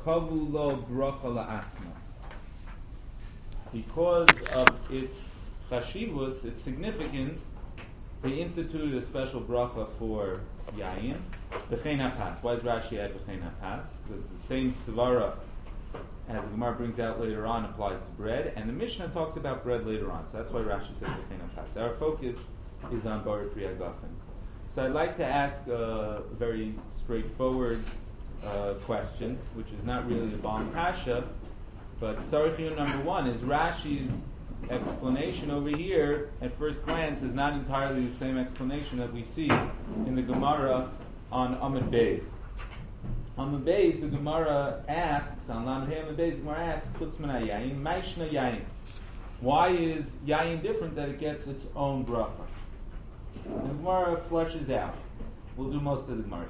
kavu lo bracha la'atzma. Because of its chashivus, its significance, they instituted a special bracha for yayin, b'chein hapas. Why does Rashi add b'chein hapas? Because the same svara as the Gemara brings out later on applies to bread, and the Mishnah talks about bread later on. So that's why Rashi says b'chein hapas. Our focus is on bar priya gafen. So I'd like to ask a very straightforward question, which is not really a bomb kasha, but tzarich iyun number one is Rashi's explanation over here, at first glance, is not entirely the same explanation that we see in the Gemara on Amud Beis. On Amud Beis, the Gemara asks, on Lamed Hey Amud Beis, the Gemara asks, Chutz min hayayin, Maishna yayin. Why is yayin different that it gets its own bracha? The Gemara fleshes out. We'll do most of the Gemara.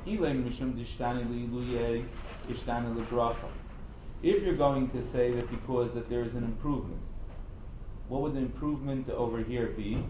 If you're going to say that because that there is an improvement, what would the improvement over here be?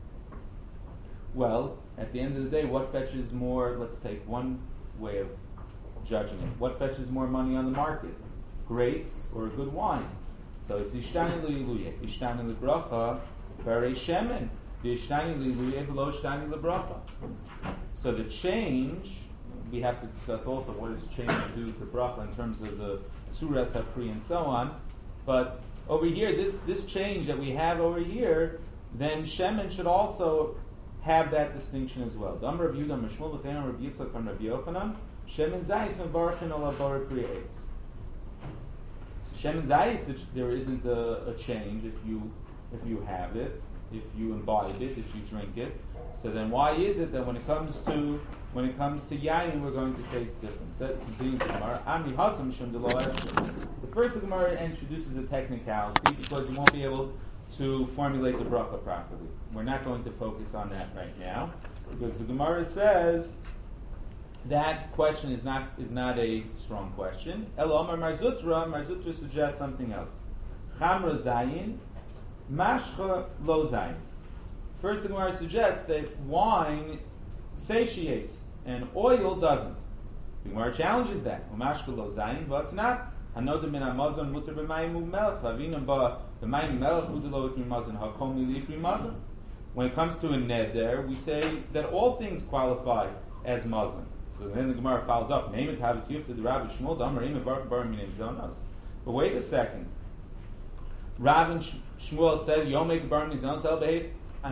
Well, at the end of the day, what fetches more? Let's take one way of judging it. What fetches more money on the market? Grapes or a good wine? So it's ishtani liluye, ishtani libracha, barei shemen, the ishtani liluye v'lo ishtani libracha. So the change, we have to discuss also what does change do to bracha in terms of the tzuras hapri and so on. But over here, this change that we have over here, then shemen should also have that distinction as well. Dam Rav Yehuda Mishmul B'chein Rav Yitzchak and Rav Yochanan shemen zayis mevarchin ala bar priya eitz. Shemen zayis, there isn't a change if you have it, if you imbibe it, if you drink it. So then, why is it that when it comes to yayin, we're going to say it's different? So that continues the Gemara. Ami hasam shem de lo efshir. The first, the Gemara introduces a technicality because you won't be able to formulate the bracha properly. We're not going to focus on that right now because the Gemara says that question is not a strong question. El Omar Marzutra suggests something else. Chamra zayin, mashcha lo zayin. First, the Gemara suggests that wine satiates and oil doesn't. The Gemara challenges that. Umashka lo zayin, but not. Hanoda min hamazon muter b'mayim u'melech. Lavinam ba b'mayim melech udelo ikri mazon hakol milifri mazon. When it comes to a neder, we say that all things qualify as mazon. So then the Gemara follows up. Name it havitiyuf to the Rabbi Shmuel damarim evarch bar minim zonos. But wait a second. Rav and Shmuel said, "Yom make bar minim zonos el behet."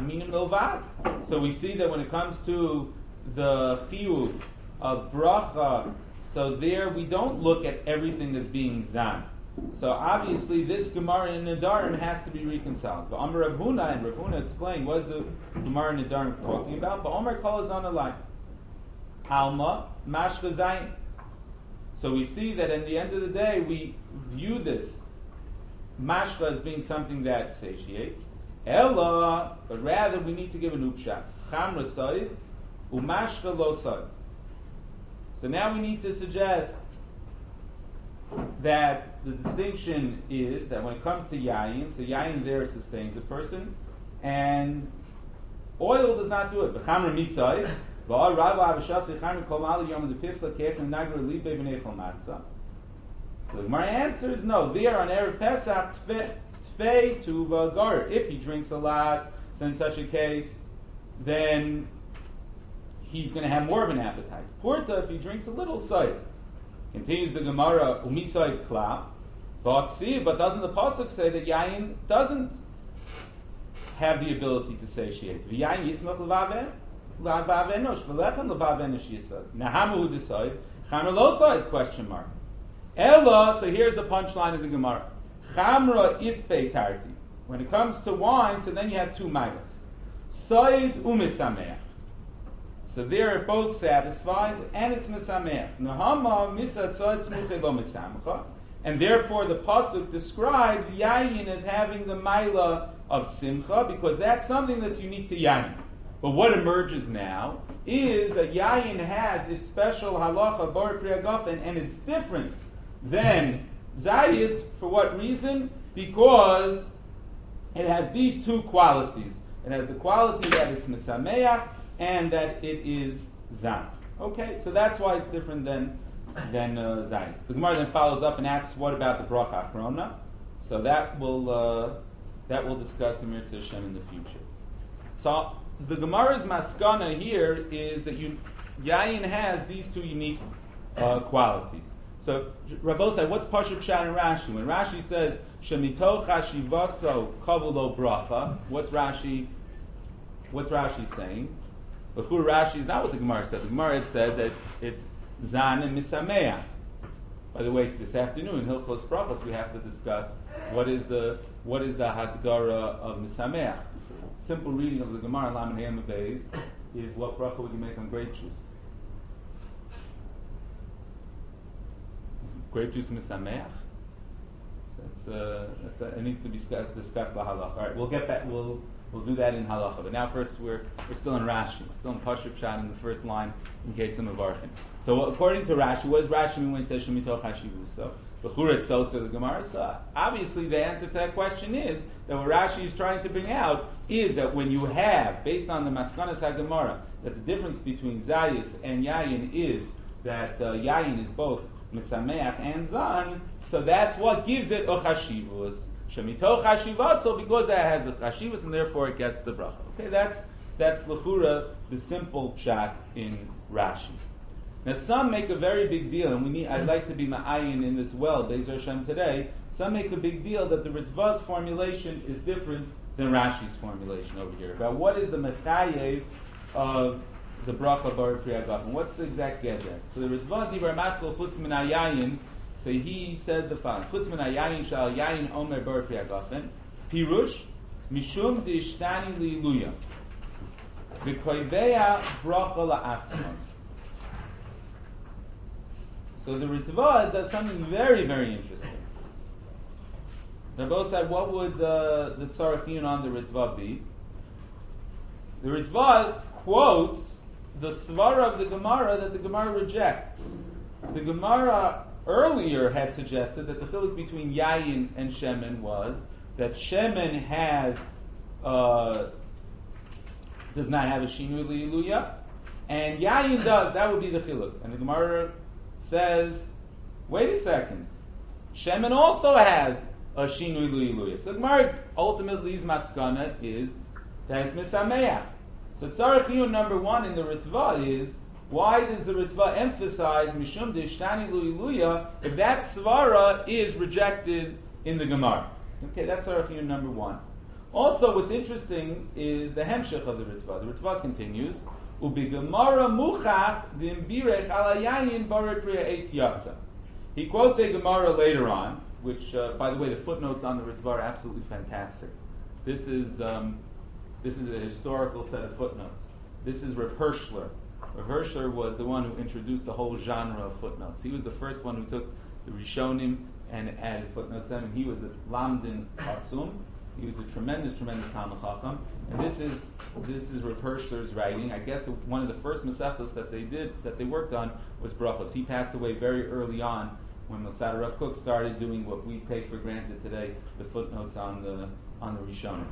So we see that when it comes to the chiyuv of bracha, so there we don't look at everything as being zan. So obviously this Gemara in Nedarim has to be reconciled. But Amar Rav Huna, and Rav Huna explained what is the Gemara in Nedarim talking about. But Amar Kol is on the line. Alma mashka zayin. So we see that at the end of the day we view this mashka as being something that satiates. Ella, but rather we need to give an upshot. Chamra said, umashka lo said. So now we need to suggest that the distinction is that when it comes to yayin, so yayin there sustains a person, and oil does not do it. B'chamra misai, v'ar rabba avashasi chamra kol mali yom de pisla kefim nagra libe b'nechol matzah. So the Gemara answer is no. There on Erev Pesach, Tfei to Vagar. If he drinks a lot, so in such a case, then he's going to have more of an appetite. Porta, if he drinks a little, side. Continues the Gemara, Umisai Kla, Vaksi, but doesn't the Pasuk say that Yain doesn't have the ability to satiate? V'yain yismach l'vavenosh, v'lechem l'vavenosh yisad. Nahamu hu decide, Chamra lo side, question mark. Ella, so here's the punchline of the Gemara. Chamra is peitarti. When it comes to wine, so then you have two milas. Said umisameach. So there it both satisfies, and it's misameach. Nahama misad said smuche lo misamcha. And therefore the pasuk describes yayin as having the mila of simcha, because that's something that's unique to yayin. But what emerges now is that yayin has its special halacha bar priya gafen, and it's different than zayis. For what reason? Because it has these two qualities. It has the quality that it's misameach and that it is zan. Okay, so that's why it's different than Zayis. The Gemara then follows up and asks, what about the Bracha Achrona? So that we'll discuss in Mirza Hashem in the future. So the Gemara's maskana here is that Yayin has these two unique qualities. So Rabosai, what's Pashup Pshat in Rashi? When Rashi says Shemitoch Hashivaso Kavulo Bracha, what's Rashi saying? Before Rashi is not what the Gemara said. The Gemara had said that it's Zan and Misameach. By the way, this afternoon in Hilchos Brachos we have to discuss what is the Hagdara of Misameach. Simple reading of the Gemara in Lamed Hayam Beis is what bracha would you make on grape juice? Grape juice Misameach. It needs to be discussed la halacha. All right, we'll get back. We'll do that in halacha. But now first we're still in Rashi. We're still in Pashup Pshat in the first line in Ketzim Avarchin. So according to Rashi, what does Rashi mean when he says Shemitoch Hashivuso? B'churet Sosa the Gemara. So obviously the answer to that question is that what Rashi is trying to bring out is that when you have, based on the Maskanas HaGemara, that the difference between Zayis and Yayin is that Yayin is both Misameach and Zan, so that's what gives it a Chashivus. Shemitoch Hashivaso, because that has a Chashivus and therefore it gets the bracha. Okay, that's L'chura, the simple pshat in Rashi. Now some make a very big deal, and I'd like to be ma'ayin in this well, Be'ezer Hashem today. Some make a big deal that the Ritva's formulation is different than Rashi's formulation over here. About what is the mechayev of the bracha bar Priya Gafen? What's the exact get there? So the Ritva Dibar Maskal Chutz Min Hayayin, so he said the following: Chutz Min Hayayin Shal Yayin Omer bar Priya Gafen Pirush Mishum Deishtani Liluya V'Koiveya Bracha La'atzman. So the Ritva does something very, very interesting. They both said, what would the Tzarechiyun on the Ritva be? The Ritva quotes the Svara of the Gemara that the Gemara rejects. The Gemara earlier had suggested that the chiluk between Yayin and Shemen was that Shemen does not have a Shinui Liluya, and Yayin does. That would be the chiluk. And the Gemara says, wait a second, Shemen also has a Shinui Liluya. So the Gemara ultimately's maskana is that it's Misameach. So Tzarechiyun number one in the Ritva is, why does the Ritva emphasize Mishum Deishtani Liluya if that Svara is rejected in the Gemara? Okay, that's Tzarechiyun number one. Also, what's interesting is the hemshech of the Ritva. The Ritva continues, Ubigemara muchach v'imbirech ala yayin bar priya eitz yatsa. He quotes a Gemara later on, which, by the way, the footnotes on the Ritva are absolutely fantastic. This is a historical set of footnotes. This is Rav Hirschler. Rav Hirschler was the one who introduced the whole genre of footnotes. He was the first one who took the Rishonim and added footnotes. I mean, he was a Lamdin Atzum. He was a tremendous Talmud Chacham. And this is Rav Hirschler's writing. I guess one of the first Masechtos that they worked on was Brachos. He passed away very early on when Masada Rav Kook started doing what we take for granted today, the footnotes on the Rishonim.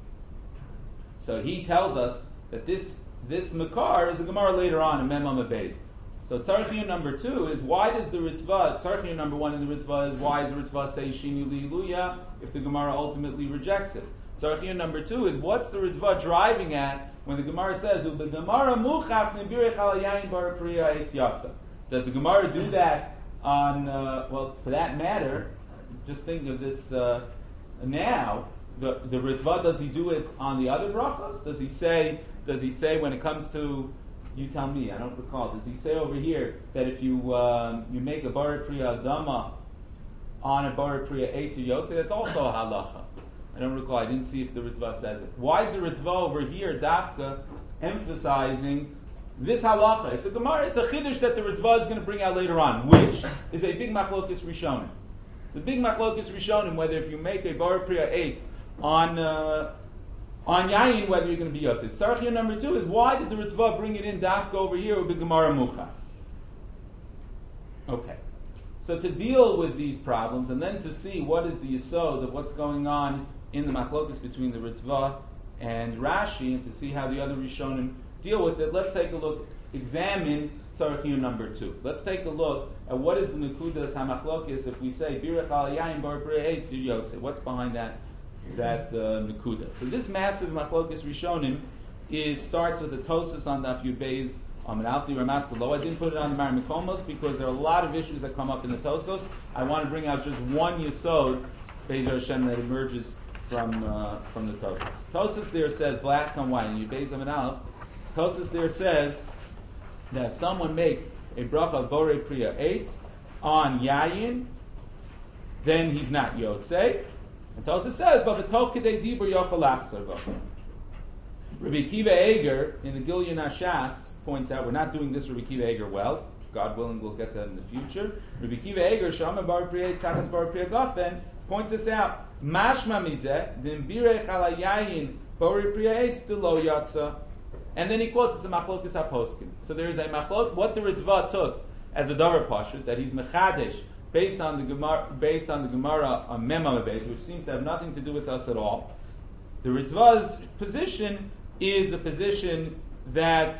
So he tells us that this Makar is a Gemara later on in Mem Amud Beis. So Tzarechiyun number two is, why does the Ritva, Tzarechiyun number one in the Ritva is, why does the Ritva say Shinu Liluya if the Gemara ultimately rejects it? Tzarechiyun number two is, what's the Ritva driving at when the Gemara says, the Gemara muchach nibirech al yayin bar priya eitz yatsa? Does the Gemara do that on, well, for that matter, just think of this now, the Ritva, does he do it on the other brachos? Does he say when it comes to, you tell me, I don't recall, does he say over here that if you make a bar priya dama on a bar priya eitz yotze, that's also a halacha? I don't recall, I didn't see if the Ritva says it. Why is the Ritva over here, Dafka, emphasizing this halacha? It's a Gemara, it's a Chiddush that the Ritva is going to bring out later on, which is a big machlokes Rishonim. It's a big machlokes Rishonim whether if you make a bar priya eitz on Yayin, whether you're going to be Yotzei. Tzarechiyun number two is, why did the Ritva bring it in Dafka over here with the Gemara Mucha? Okay. So to deal with these problems, and then to see what is the yesod of what's going on in the machlokas between the Ritva and Rashi, and to see how the other Rishonim deal with it, let's take a look examine Tzarech Iyun number 2. Let's take a look at what is the Nekudas HaMachlokes if we say Birech Al Yayin Bar Priya Eitz Yotze. What's behind that Nekuda? So this massive Machlokes Rishonim starts with the Tosas on Daf Yud Beis Alti Ramas below. I didn't put it on the Maramikomos because there are a lot of issues that come up in the Tosos. I want to bring out just one Yesod, Beis Hashem, that emerges from the Tosas. Tosas there says black on white. And Yud Beis Aleph, Tosas there says that if someone makes a bracha of Borei Priya Eitz on Yayin, then he's not Yotzei. And Tosas says, but V'tol Kedei Dibur Yochel Achzor Bo. Rabbi Akiva Eger in the Gilyon HaShas points out, we're not doing this Rabbi Akiva Eger well. God willing, we'll get that in the future. Rabbi Akiva Eger, Shama Bar Priya Eitz Tachas Bar Priya Gofen, points us out, Mashma Mizeh, Din Birech Ala Yayin Borei Priya Eitz Delo Yatza. And then he quotes, it's a Machlokas HaPoskim. So there is a Machlok, what the Ritva took as a Davar Pashut, that he's Mechadesh, based on the Gemara on Mema Beis, which seems to have nothing to do with us at all. The Ritva's position is a position that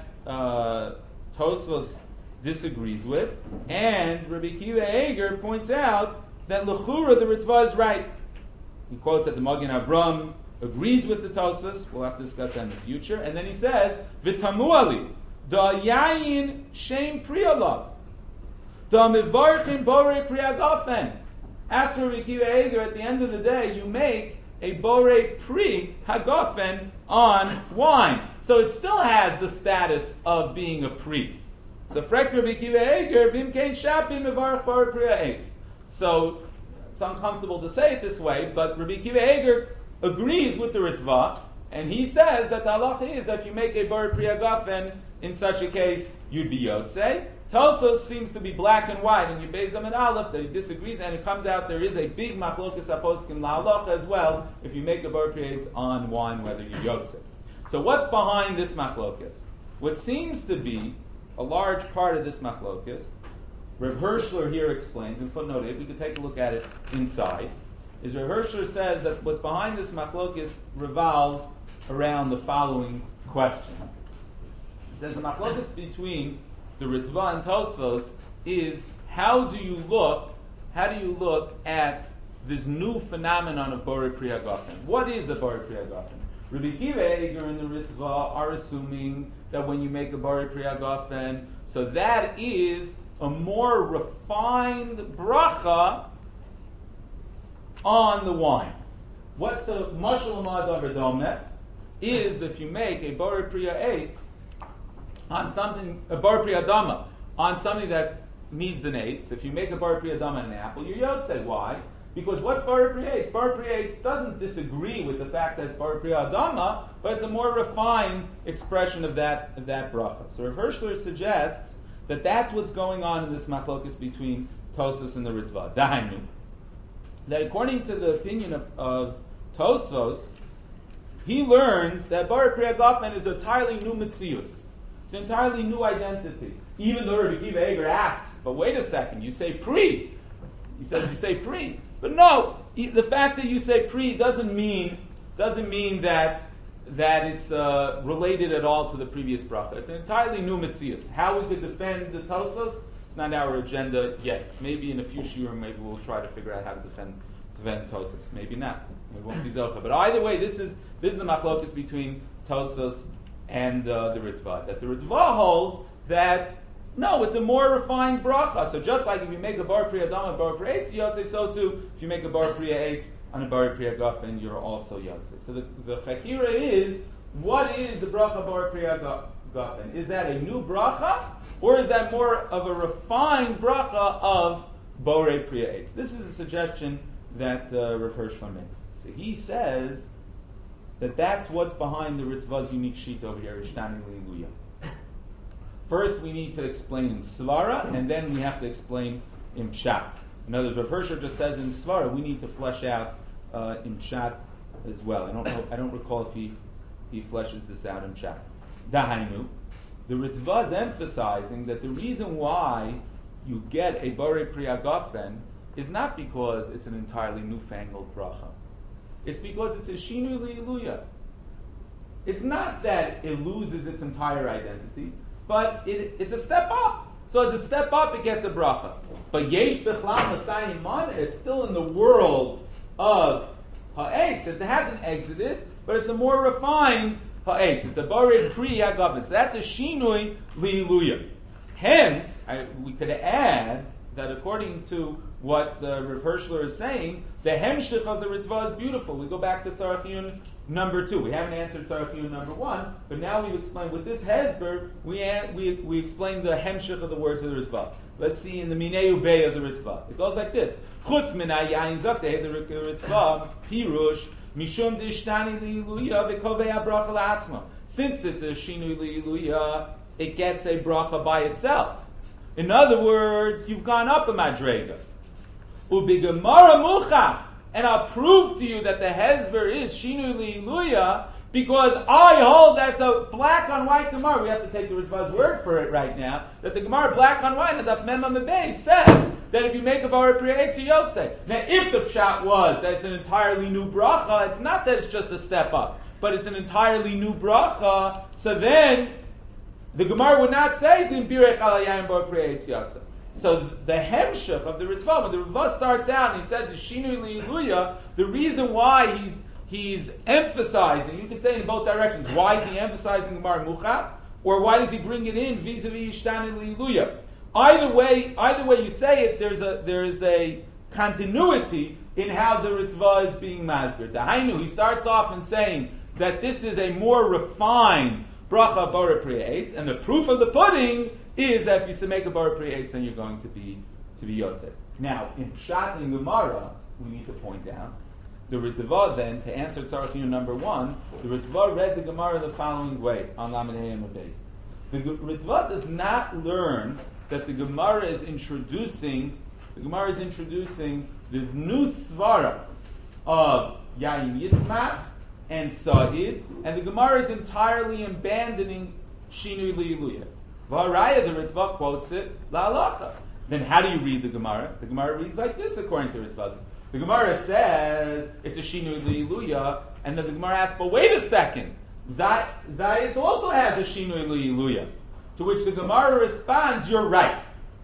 Tosfos disagrees with, and Rabbi Akiva Eger points out that L'chura, the Ritva, is right. He quotes that the Magen Avram agrees with the Tosfos. We'll have to discuss that in the future. And then he says, V'tamu ali, da yayin shem priyalav. Da mivarchin borei priyagafen. As for Rabbi Akiva Eger, at the end of the day, you make a borei pri hagafen on wine. So it still has the status of being a pri. So frek Rabbi Akiva Eger, vim kein shapim mivarch borei priya eitz. So it's uncomfortable to say it this way, but Rabbi Akiva Eger agrees with the Ritva, and he says that the halacha is that if you make a borei priya gafen, in such a case, you'd be yotzei. Tosos seems to be black and white, and Yud Beis and Aleph that he disagrees, and it comes out there is a big machlokas haposkim la'alocha as well if you make a borei priya eitz on wine, whether you yotzei. So what's behind this machlokas? What seems to be a large part of this machlokas, Rav Hirschler here explains in footnote 8. We could take a look at it inside. Is Rav Hirschler says that what's behind this machlokas revolves around the following question. It says the machlokas between the Ritva and Tosfos is how do you look at this new phenomenon of borei priya gafen? What is the borei priya gafen? Rabbi Akiva Eger and the Ritva are assuming that when you make a borei priya gafen, so that is a more refined bracha on the wine. What's a mashal ma'adav domeh is that if you make a borei priya eitz on something, a borei priya dama, on something that needs an eitz, if you make a borei priya dama on an apple, you're yotzei. Why? Because what's borei priya eitz? Borei priya eitz doesn't disagree with the fact that it's borei priya dama, but it's a more refined expression of that bracha. So Rav Hirschler suggests that that's what's going on in this machlokas between Tosfos and the Ritva. Dahainu, that according to the opinion of Tosfos, he learns that borei priya gafen is an entirely new metzius. It's an entirely new identity. Even though Rabbi Akiva Eger asks, but wait a second, you say pri. He says you say pri. But no, the fact that you say pri doesn't mean that it's related at all to the previous bracha. It's an entirely new metzius. How we could defend the Tosos, it's not our agenda yet. Maybe in a few shiurim, maybe we'll try to figure out how to defend Tosos. Maybe not. It won't be zocha. But either way, this is the machlokas between Tosos and the Ritva. That the Ritva holds that no, it's a more refined bracha. So just like if you make a borei priya dama, a borei priya eitz, yotzei, so too if you make a borei priya eitz on a borei priya gafen, you're also yotzei. So the chakira is, what is the bracha borei priya gafen? Is that a new bracha, or is that more of a refined bracha of borei priya eitz? This is a suggestion that Rav Hirschler makes. So he says that that's what's behind the Ritva's unique sheet over here, Ishtani Liluya. First, we need to explain in Svara, and then we have to explain in Pshat. In other words, Rav Hirschler just says in Svara, we need to flesh out in Pshat as well. I don't recall if he fleshes this out in Pshat. Dahainu, the Ritva is emphasizing that the reason why you get a borei priya gafen is not because it's an entirely newfangled bracha. It's because it's a shinu li'luya. It's not that it loses its entire identity. but it's a step up. So as a step up, it gets a bracha. But yesh bechlam masayim mana, it's still in the world of ha'etz. It hasn't exited, but it's a more refined ha'etz. It's a barid pri ha'gavin. So that's a shinui li'iluya. Hence, we could add that according to what Rav Hirschler is saying, the hemshich of the Ritva is beautiful. We go back to Tzarech Iyun number 2. We haven't answered Tzarech Iyun number 1, but now we've explained with this hezber, we explained the hemshich of the words of the Ritva. Let's see in the Minei Ubei of the Ritva. It goes like this. Chutz min ha'yayin zakeh, the Ritva, pirush, mishum d'ishtani li'iluya v'kovei ha'bracha la'atzma. Since it's a shinui li'iluya, it gets a bracha by itself. In other words, you've gone up a madrega. Ubigemara muchach, and I'll prove to you that the hezver is shinu li'iluya because I hold that's a black on white Gemara. We have to take the Ritva's word for it right now. That the Gemara black on white, and the Mem Amabei says that if you make a bar pri'etz yotze. Now, if the pshat was that it's an entirely new bracha, it's not that it's just a step up, but it's an entirely new bracha. So then the Gemara would not say Din birech al hayayim bar pri'etz yotze. So the hemshech of the Ritva, when the Ritva starts out and he says it's shinu li'iluya, the reason why he's emphasizing, you can say in both directions, why is he emphasizing Gemara Muchat, or why does he bring it in vis-a-vis Ishtani li'iluya? Either way you say it, there is a continuity in how the Ritva is being masbir. Dahainu, he starts off in saying that this is a more refined bracha bara pri'etz, and the proof of the pudding is that if you make a bar pri'etz, then you're going to be yotzei. Now, in Pshat and Gemara, we need to point out, the Ritva then, to answer Tzarech Iyun number 1, the Ritva read the Gemara the following way, on Lamed Hey and Beis. The Ritva does not learn that the Gemara is introducing this new svara of Yain Yismach and Sa'id, and the Gemara is entirely abandoning Shinui Li'iluya. V'haraya, the Ritva quotes it, la'alacha. Then how do you read the Gemara? The Gemara reads like this according to Ritva. The Gemara says it's a Shinui Li'iluya, and then the Gemara asks, but wait a second, Zayis also has a Shinui Li'iluya. To which the Gemara responds, you're right.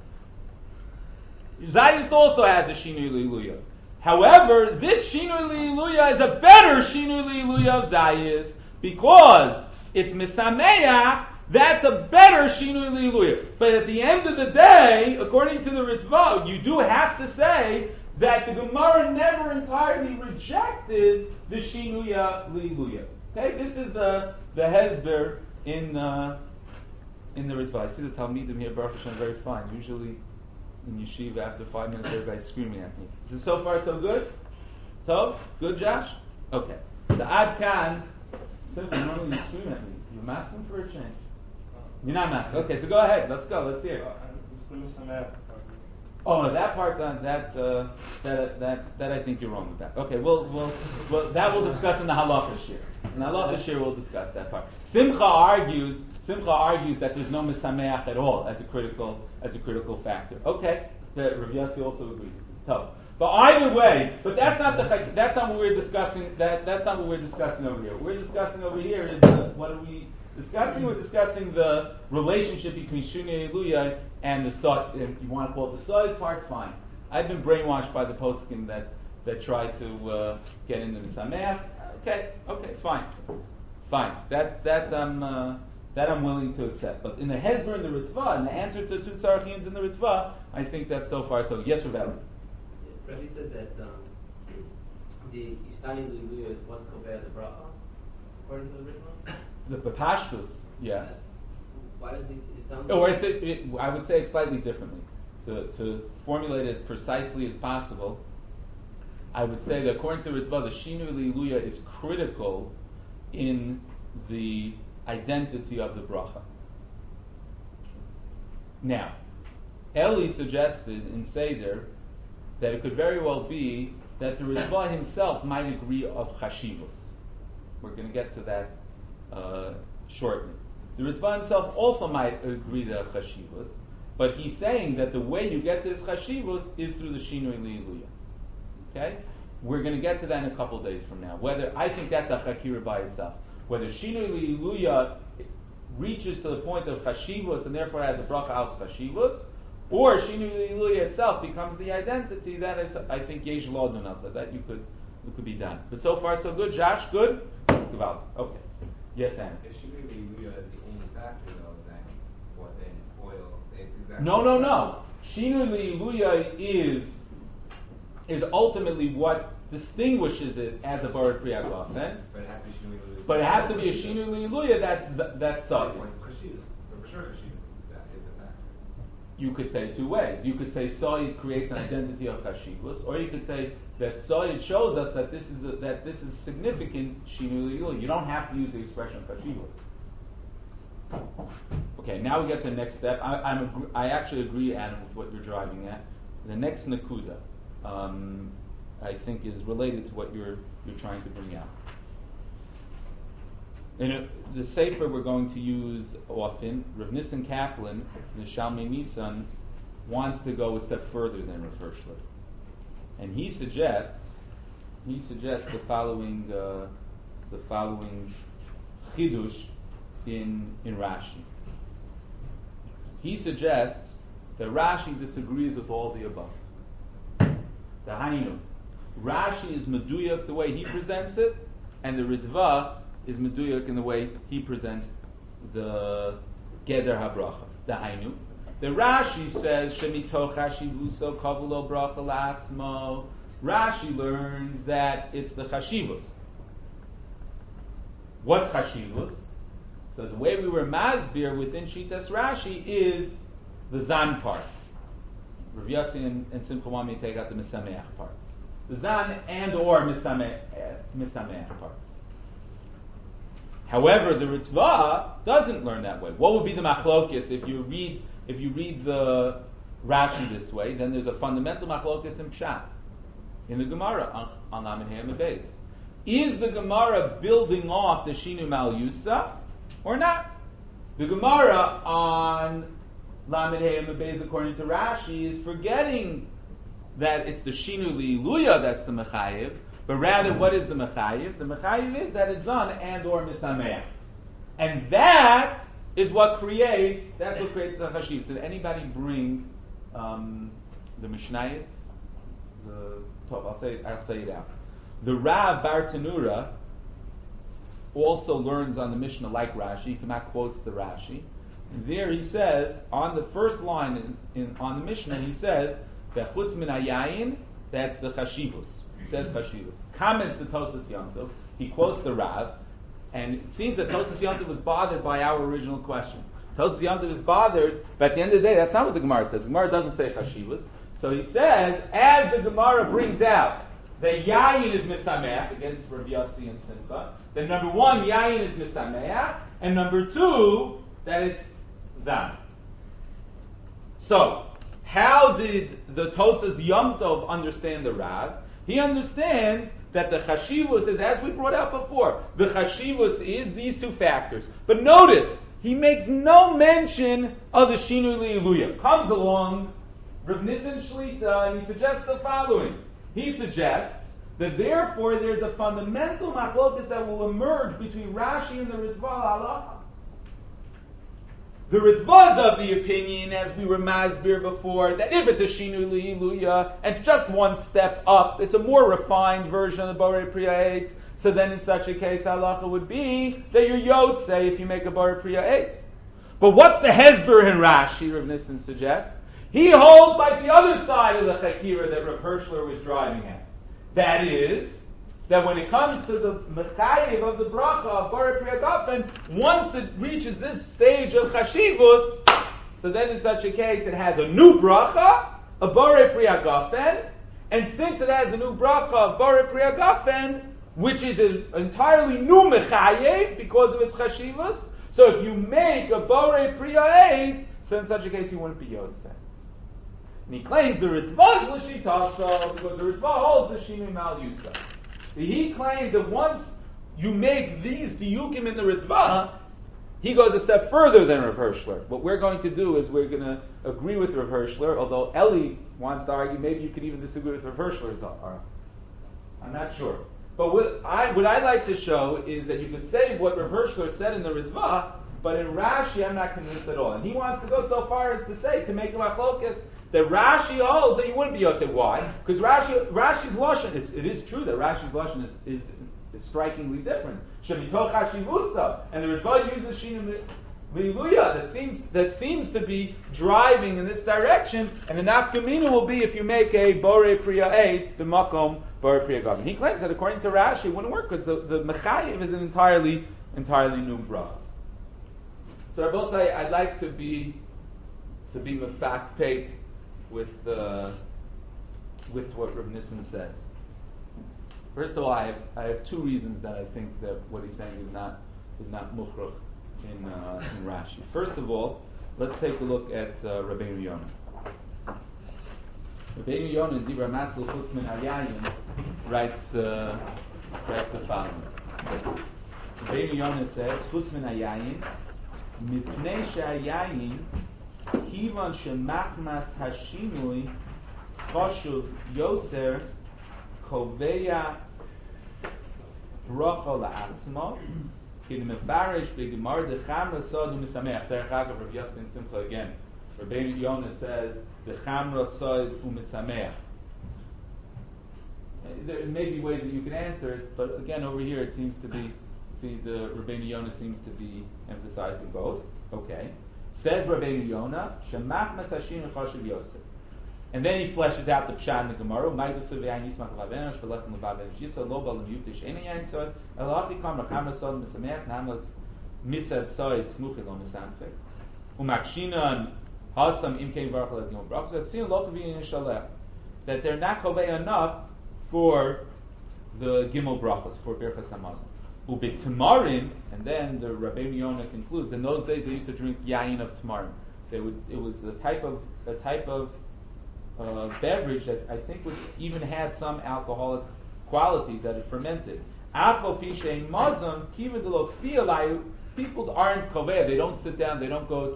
Zayis also has a Shinui Li'iluya. However, this Shinui Li'iluya is a better Shinui Li'iluya of Zayis, because it's Misameach. That's a better Shinui Li'iluya. But at the end of the day, according to the Ritva, you do have to say that the Gemara never entirely rejected the Shinuya Li'iluya. Okay, this is the hezber in the Ritva. I see the Talmidim here, Baruch Hashem, very fine. Usually in yeshiva, after 5 minutes, everybody's screaming at me. Is it so far so good? Tov? Good, Josh? Okay. So Ad Kan, simply normally you scream at me. You're asking for a change. You're not asking. Okay, so go ahead. Let's go. Let's hear. Oh no, that part, that I think you're wrong with that. Okay, we'll that we'll discuss in the halacha shir. In the halacha shir, we'll discuss that part. Simcha argues that there's no misameach at all as a critical factor. Okay, Rav Yossi also agrees. Tough. But either way, that's not what we're discussing. That's not what we're discussing over here. What we're discussing over here is what are we discussing? We're discussing the relationship between Shunya Eluya and the Sod. You want to call it the Sod part? Fine. I've been brainwashed by the poskim that tried to get into the Sameach. Okay, fine. That I'm willing to accept. But in the Hezber and the Ritva, in the answer to two Tzarech Iyuns in the Ritva, I think that's so far so. Yes, Rebbe. Rabbi said that the Ishtani Liluya is what's compared to bracha, according to the Ritva? The Pashtus, yes. Why does this? It sounds. Or I would say it slightly differently. To formulate it as precisely as possible, I would say that according to Ritva, the Shinu Liluya is critical in the identity of the bracha. Now, Eli suggested in Seder that it could very well be that the Ritva himself might agree of chashivus. We're going to get to that shortly. The Ritva himself also might agree to chashivus, but he's saying that the way you get to this chashivus is through the Shinui Li'iluya. Okay? We're going to get to that in a couple days from now. Whether I think that's a chakira by itself. Whether Shinui Li'iluya, reaches to the point of chashivus and therefore has a bracha out chashivus, or Shinui Liluya itself becomes the identity, that is, I think, Yesh Lodun also. That you could be done. But so far so good. Josh, good? Gewalt. Okay. Yes, Anna. If Shinui Liluya is the only factor, though, then what then? Oil is exactly. No. Shinui Liluya is ultimately what distinguishes it as a Barat Priyagov, then. But it has to be Shinui Liluya. But it has to be a Shinui Liluya that's Sadi. So for sure, Chashivas is a factor. You could say two ways. You could say Sa'id creates an identity of Chashivus, or you could say that Sa'id shows us that this is significant Shinui Liluya. You don't have to use the expression Chashivus. Okay, now we get to the next step. I actually agree, Adam, with what you're driving at. The next Nakuda, I think, is related to what you're trying to bring out. In the Sefer we're going to use often, Rav Nissen Kaplan, the Shalmei Nisan, wants to go a step further than Rav Hirschler. And he suggests the following chidush in Rashi. He suggests that Rashi disagrees with all the above. The Hainu. Rashi is meduyak the way he presents it, and the Ritva is meduyak in the way he presents the Geder HaBracha. The Hainu. The Rashi says, Shemitoch Hashivuso Kavulo Bracha La'atzmo. Rashi learns that it's the Chashivus. What's Chashivus? So the way we were masbir within Shitas Rashi is the Zan part. Rav Yossi and Simcha want me to take out the Misameach part. The Zan and or Misameach part. However, the Ritva doesn't learn that way. What would be the machlokis if you read the Rashi this way? Then there's a fundamental machlokis in Pshat in the Gemara on Lamed Hey Amud Beis. Is the Gemara building off the Shinu Mal Yusa or not? The Gemara on Lamed Hey Amud Beis, according to Rashi, is forgetting that it's the Shinu Liluya that's the Mechayiv, but rather what is the Mechayiv? The Mechayiv is that it's Zan and or Misameach. And that is what creates the Chashivus. Did anybody bring the Mishnayos? I'll say it out. The Rav Bar Tanura also learns on the Mishnah like Rashi. Kamak quotes the Rashi. And there he says, on the first line on the Mishnah, he says, Bechutz min hayayin, that's the Chashivus. He says Chashivus. Comments the Tosas Yom Tov. He quotes the Rav. And it seems that Tosas Yom Tov was bothered by our original question. Tosas Yom Tov is bothered, but at the end of the day, that's not what the Gemara says. The Gemara doesn't say Chashivus. So he says, as the Gemara brings out that Yayin is Misameach against Rav Yossi and Simcha, then number one, Yayin is Misameach, and number two, that it's Zan. So, how did the Tosas Yom Tov understand the Rav? He understands that the Chashivus is, as we brought out before, the Chashivus is these two factors. But notice, he makes no mention of the Shinu Liluya. Comes along Rav Nissen Shlita, and he suggests the following. He suggests that therefore there's a fundamental machlokas that will emerge between Rashi and the Ritva halacha. The Ritva is of the opinion, as we were masbir before, that if it's a Shinu Liluya and just one step up, it's a more refined version of the Borei Priya Eitz. So then in such a case, halacha would be that you're Yotzei if you make a Borei Priya Eitz. But what's the Hezber in Rashi, Rav Nissen suggests? He holds like the other side of the Chakira that Rav Hirschler was driving at. That is, that when it comes to the Mechayiv of the Bracha of Borei Priya Gafen, once it reaches this stage of Chashivus, so then in such a case it has a new Bracha, a Borei Priya Gafen, and since it has a new Bracha of Borei Priya Gafen, which is an entirely new Mechayiv because of its Chashivus, so if you make a Borei Priya Eitz, so in such a case you wouldn't be Yotzei. And he claims the Ritva is l'shitasa because the Ritva holds the Shinu Mal Yusa. He claims that once you make these diyukim in the Ritva, he goes a step further than Rav Hirschler. What we're going to do is we're going to agree with Rav Hirschler, although Eli wants to argue maybe you could even disagree with Rav Hirschler's argument. I'm not sure. But what I'd like to show is that you could say what Rav Hirschler said in the Ritva, but in Rashi, I'm not convinced at all. And he wants to go so far as to say, to make a machlokas, that Rashi holds that you wouldn't be Yotzei. Why? Because Rashi's Lashon, it is true that Rashi's Lashon is strikingly different. Shemitoch Hashivusa, and the Ritva uses Shinu Liluya, that seems to be driving in this direction, and the nafkamina will be if you make a Borei Priya Eitz, the Makom Borei Priya Gavin. He claims that according to Rashi, it wouldn't work because the Mechayiv is an entirely new bracha. So I will say I'd like to be mefakpek with what Rav Nissen says. First of all, I have two reasons that I think that what he's saying is not mukhrach in Rashi. First of all, let's take a look at Rabbeinu Yonah. Rabbeinu Yonah in Dibra Masel Chutz Min Ayayin writes the following. Rabbeinu Yonah says, Chutz Min Ayayin, Mipnei She'ayayin, Kivan Shemachmas Hashinui, Choshuv Yoser, Koveya Bracha La'atzmo, Kid Mefarish B'Gemar Dechamra Sod U'Misameach. Derech Agav Rav Yossi Simcha again. Rabbeinu Yonah says Dechamra Sod U'Misameach. There may be ways that you can answer it, but again over here it seems to be. The Rabbeinu Yonah seems to be emphasizing both. Okay, says Rabbeinu Yonah Shemachmas Hashin Chashuv Yosef. And then he fleshes out the pshat in the Gemara. That they're not kovei enough for the gimel brachos, for Birchas Hamazon. Ubit Tamarim, and then the Rabbeinu Yonah concludes. In those days, they used to drink yayin of Tamarim. It was a type of beverage that I think even had some alcoholic qualities that it fermented. Afal pishein mazon kiva delo kfiyalayu. People aren't koveh. They don't sit down. They don't go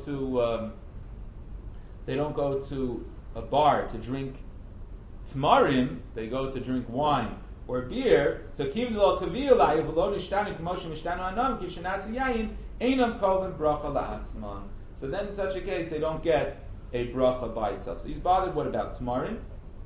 to a bar to drink tamarim. They go to drink wine or beer. So kiva delo kfiyalayu v'lo nishtanu k'moshe mishtanu anam kishenasi yayin einam koven bracha la'atzman. So then, in such a case, they don't get a bracha by itself. So he's bothered. What about Tamarim?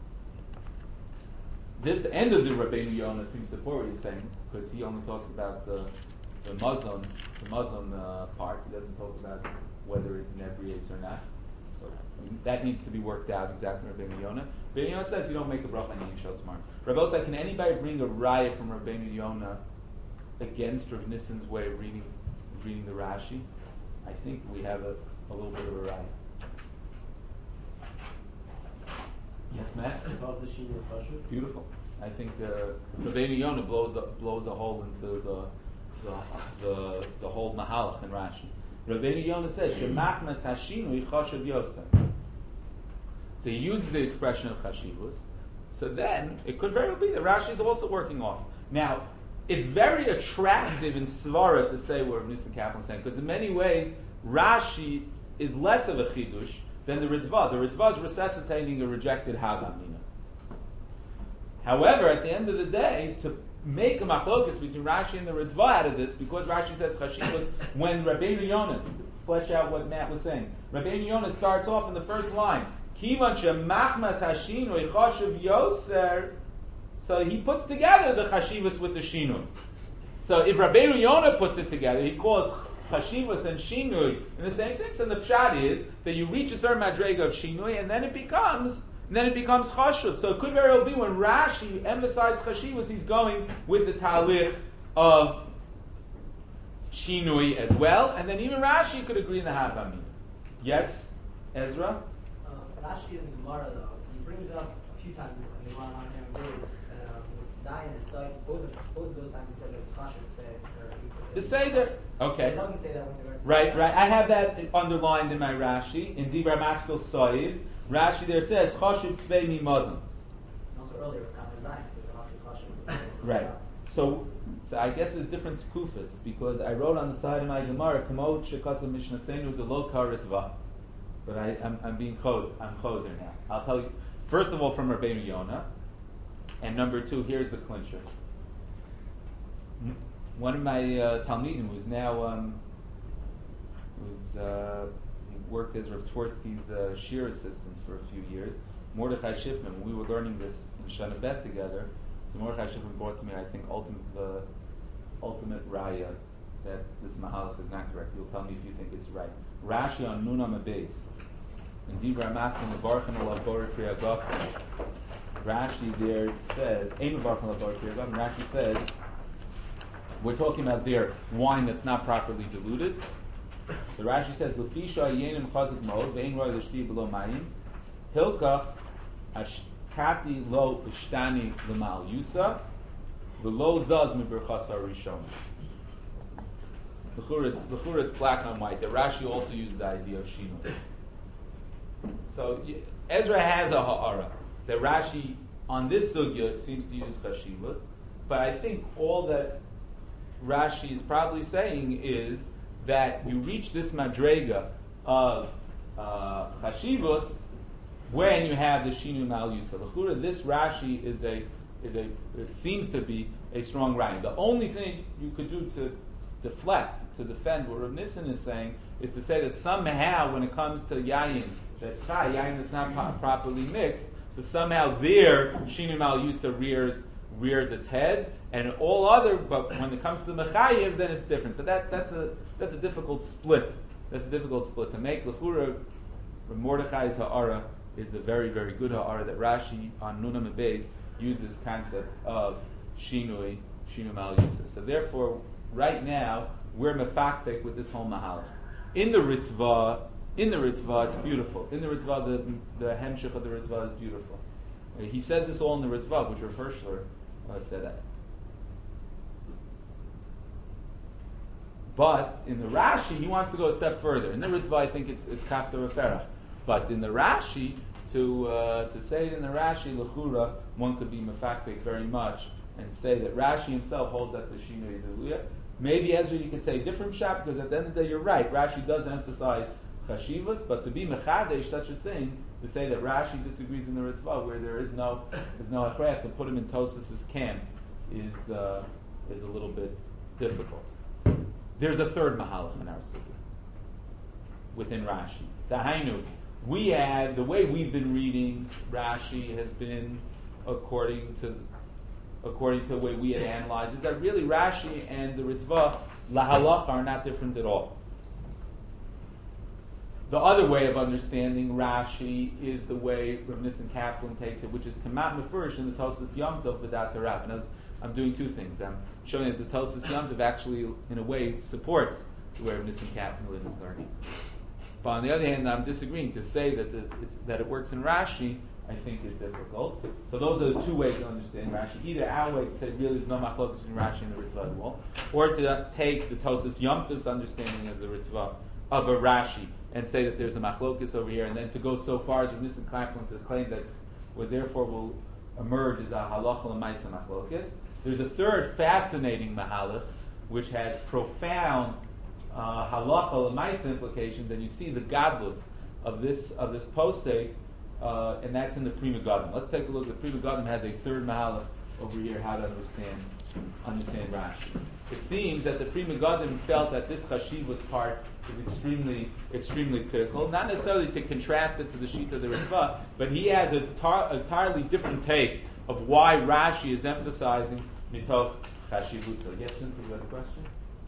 This end of the Rabbeinu Yonah seems to support what he's saying because he only talks about the Muslim part. He doesn't talk about whether it inebriates or not. So that needs to be worked out exactly. Rabbeinu Yonah. Rabbeinu Yonah says you don't make a bracha on Yain Shel Tamarim. Rabbi said, can anybody bring a raya from Rabbeinu Yonah against Rav Nissen's way of reading the Rashi? I think we have a little bit of a raya. Yes, Matt? Beautiful. I think Rabbeinu Yonah blows a hole into the whole mahalach in Rashi. Rabbeinu Yonah says, "Shemachmas hashinui chashav yosef." So he uses the expression of chashivus. So then it could very well be that Rashi is also working off. Now, it's very attractive in Svara to say what Rav Nissen Kaplan is saying, because in many ways Rashi is less of a chidush than the Ritva. The Ritva is resuscitating a rejected Havamina. However, at the end of the day, to make a machlokas between Rashi and the Ritva out of this, because Rashi says Chashivas, when Rabbeinu Yonah, flesh out what Matt was saying, Rabbeinu Yonah starts off in the first line, Kivan shemachmas hashinui chashiv yoser, so he puts together the Chashivas with the Shinui. So if Rabbeinu Yonah puts it together, he calls Chashivas and Shinui and the same things. And the pshat is that you reach a certain madrega of Shinui, and then it becomes Chashuv. So it could very well be when Rashi emphasizes Chashivas, he's going with the talich of Shinui as well, and then even Rashi could agree in the Havamina. Yes, Ezra? Rashi in the Gemara, though, he brings it up a few times in the Gemara on Aaron Days. Zion is so both of those times he says it's Chashuv, it's the Seder. Okay. It doesn't say that with regard to Right. I have that underlined in my Rashi. In Dibra Maskil Soid, Rashi there says, Chashuv Tvei Mimazim. Also earlier with Kama Zion, it says Chashuv. Right. So I guess it's different kufas, because I wrote on the side of my Gemara, Kamot Shekasa Mishnah Seinu de Lo Karitva. But I'm being choser now. I'll tell you, first of all, from Rabbeinu Yonah, and number two, here's the clincher. One of my Talmidim, who's now He worked as Rav Tversky's shear assistant for a few years. Mordechai Schiffman, when we were learning this in Shana Bet together, so Mordechai Schiffman brought to me, I think, the ultimate raya that this mahalach is not correct. You'll tell me if you think it's right. Rashi on Nun Amabeis. In Dibra Masim Mevarchan Alav Bori Kriya Gafen. Rashi there says, Ein Mevarchan Alav Bori Kriya Gafen. Rashi says, we're talking about their wine that's not properly diluted. So Rashi says, Lefisha Yenim Chazik Mod, Vein Roy Lishti Below Mayim, Hilkach Ashkati Lo Ishtani Lemal Yusa, Velo Zaz Miberchasa Rishon. L'chura it's black on white. The Rashi also used the idea of Shino. So Ezra has a ha'ara. The Rashi on this sugya seems to use chashivas, but I think all that Rashi is probably saying is that you reach this madrega of chashivas when you have the shinu mal yusa. L'chura, this Rashi is it seems to be a strong rhyme. The only thing you could do to defend what Rav Nissen is saying is to say that somehow when it comes to yayin that's chai, yayin that's not properly mixed, so somehow there shinu mal yusa rears its head, and all other, but when it comes to the mechayiv, then it's different. But that's a difficult split. That's a difficult split to make. L'chura, Mordechai's ha'ara is a very, very good ha'ara that Rashi on Nun Amabeis uses concept of shinu mal yusa. So therefore, right now we're mefaktek with this whole mahalach. In the Ritva, it's beautiful. In the Ritva, the hemshich of the Ritva is beautiful. He says this all in the Ritva, which Rav Hirschler said that. But in the Rashi, he wants to go a step further. In the Ritva, I think it's kafta referach. But in the Rashi, to say it in the Rashi, l'chura, one could be mefaktek very much and say that Rashi himself holds that the shinu is eluya. Maybe Ezra you could say a different shot, because at the end of the day you're right. Rashi does emphasize chashivas, but to be mechadesh such a thing, to say that Rashi disagrees in the Ritva where there's no achrayach, to put him in Tosas's camp is a little bit difficult. There's a third mahalach in our sugya within Rashi. Dahainu, we have the way we've been reading Rashi has been according to the way we had analyzed, is that really Rashi and the Ritva, lahalacha, are not different at all. The other way of understanding Rashi is the way Rav Nissen Kaplan takes it, which is Kamat Mefurish in the Tosas Yom Tov B'das Harav. And I'm doing two things. I'm showing that the Tosas Yom Tov actually, in a way, supports the way Rav Nissen Kaplan is learning. But on the other hand, I'm disagreeing. To say that it works in Rashi, I think is difficult. So those are the two ways to understand Rashi. Either our way to say really there's no machlokes between Rashi and the Ritva at all, or to take the Tosas Yom Tov's understanding of the Ritva, of a Rashi, and say that there's a machlokes over here, and then to go so far as Nissen Kaplan to claim that what therefore will emerge is a halacha l'maisa machlokes. There's a third fascinating mahalach, which has profound halacha l'maisa implications, and you see the godless of this posek. And that's in the Pri Megadim. Let's take a look. The Pri Megadim has a third mahalach over here, how to understand Rashi. It seems that the Pri Megadim felt that this chashivas part is extremely, extremely critical. Not necessarily to contrast it to the Shita of the Ritva, but he has an entirely different take of why Rashi is emphasizing mitoch chashivusa. Yes, Cynthia, you had a question?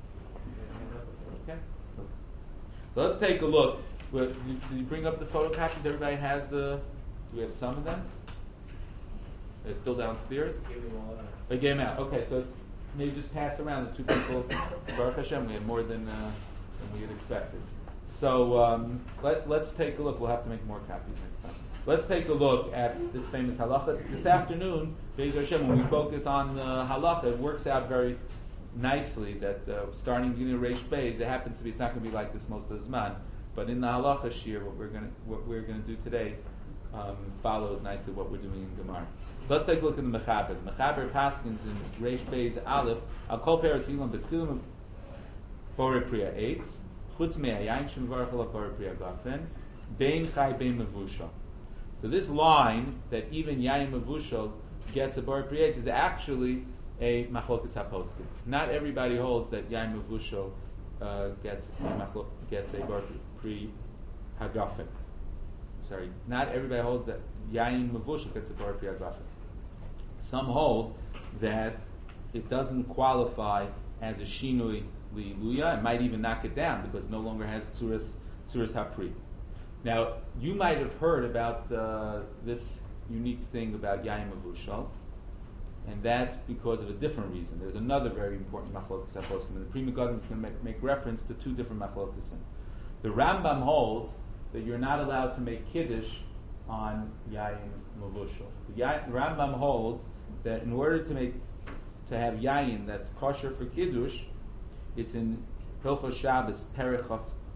Okay. So let's take a look. Did you bring up the photocopies? Everybody has do we have some of them? They're still downstairs? They gave them out. Okay, so maybe just pass around the two people. Baruch Hashem, we had more than we had expected. So let's take a look. We'll have to make more copies next time. Let's take a look at this famous halacha. This afternoon, Baruch Hashem, when we focus on the halacha, it works out very nicely that starting beginning of Reish Beis, it happens to be, it's not going to be like this most of the Zman. But in the halacha shir, what we're going to do today follows nicely what we're doing in Gemara. So let's take a look at the Mechaber. The Mechaber Paskins in Reish Beis Aleph Al Kol Peres Ilan Betchilim Borei Priya Eitz Chutz Me'ayayim Shem Varach Alav Borei Priya Gafen Bein Chai Bein Mevushal. So this line that even Yayin Mevushal gets a Borei Priya Eitz is actually a Machlokas HaPoskim. Not everybody holds that Yayin Mevushal gets a bar pri hagafen. Sorry, not everybody holds that yayin mavushal gets a bar pri hagafen. Some hold that it doesn't qualify as a shinui liluya. It might even knock it down because it no longer has tzuras hapri. Now, you might have heard about this unique thing about yayin mavushal, and that's because of a different reason. There's another very important machlokas haposkim. The Pri Megadim is going to make reference to two different machlokas. The Rambam holds that you're not allowed to make kiddush on yayin mavushal. The Rambam holds that in order to have yayin that's kosher for kiddush, it's in Hilchos Shabbos Perek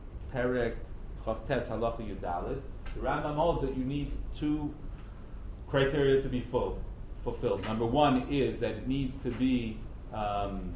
Chavtes Halacha Yudalid. The Rambam holds that you need two criteria to be fulfilled. Number one is that it needs to be yayin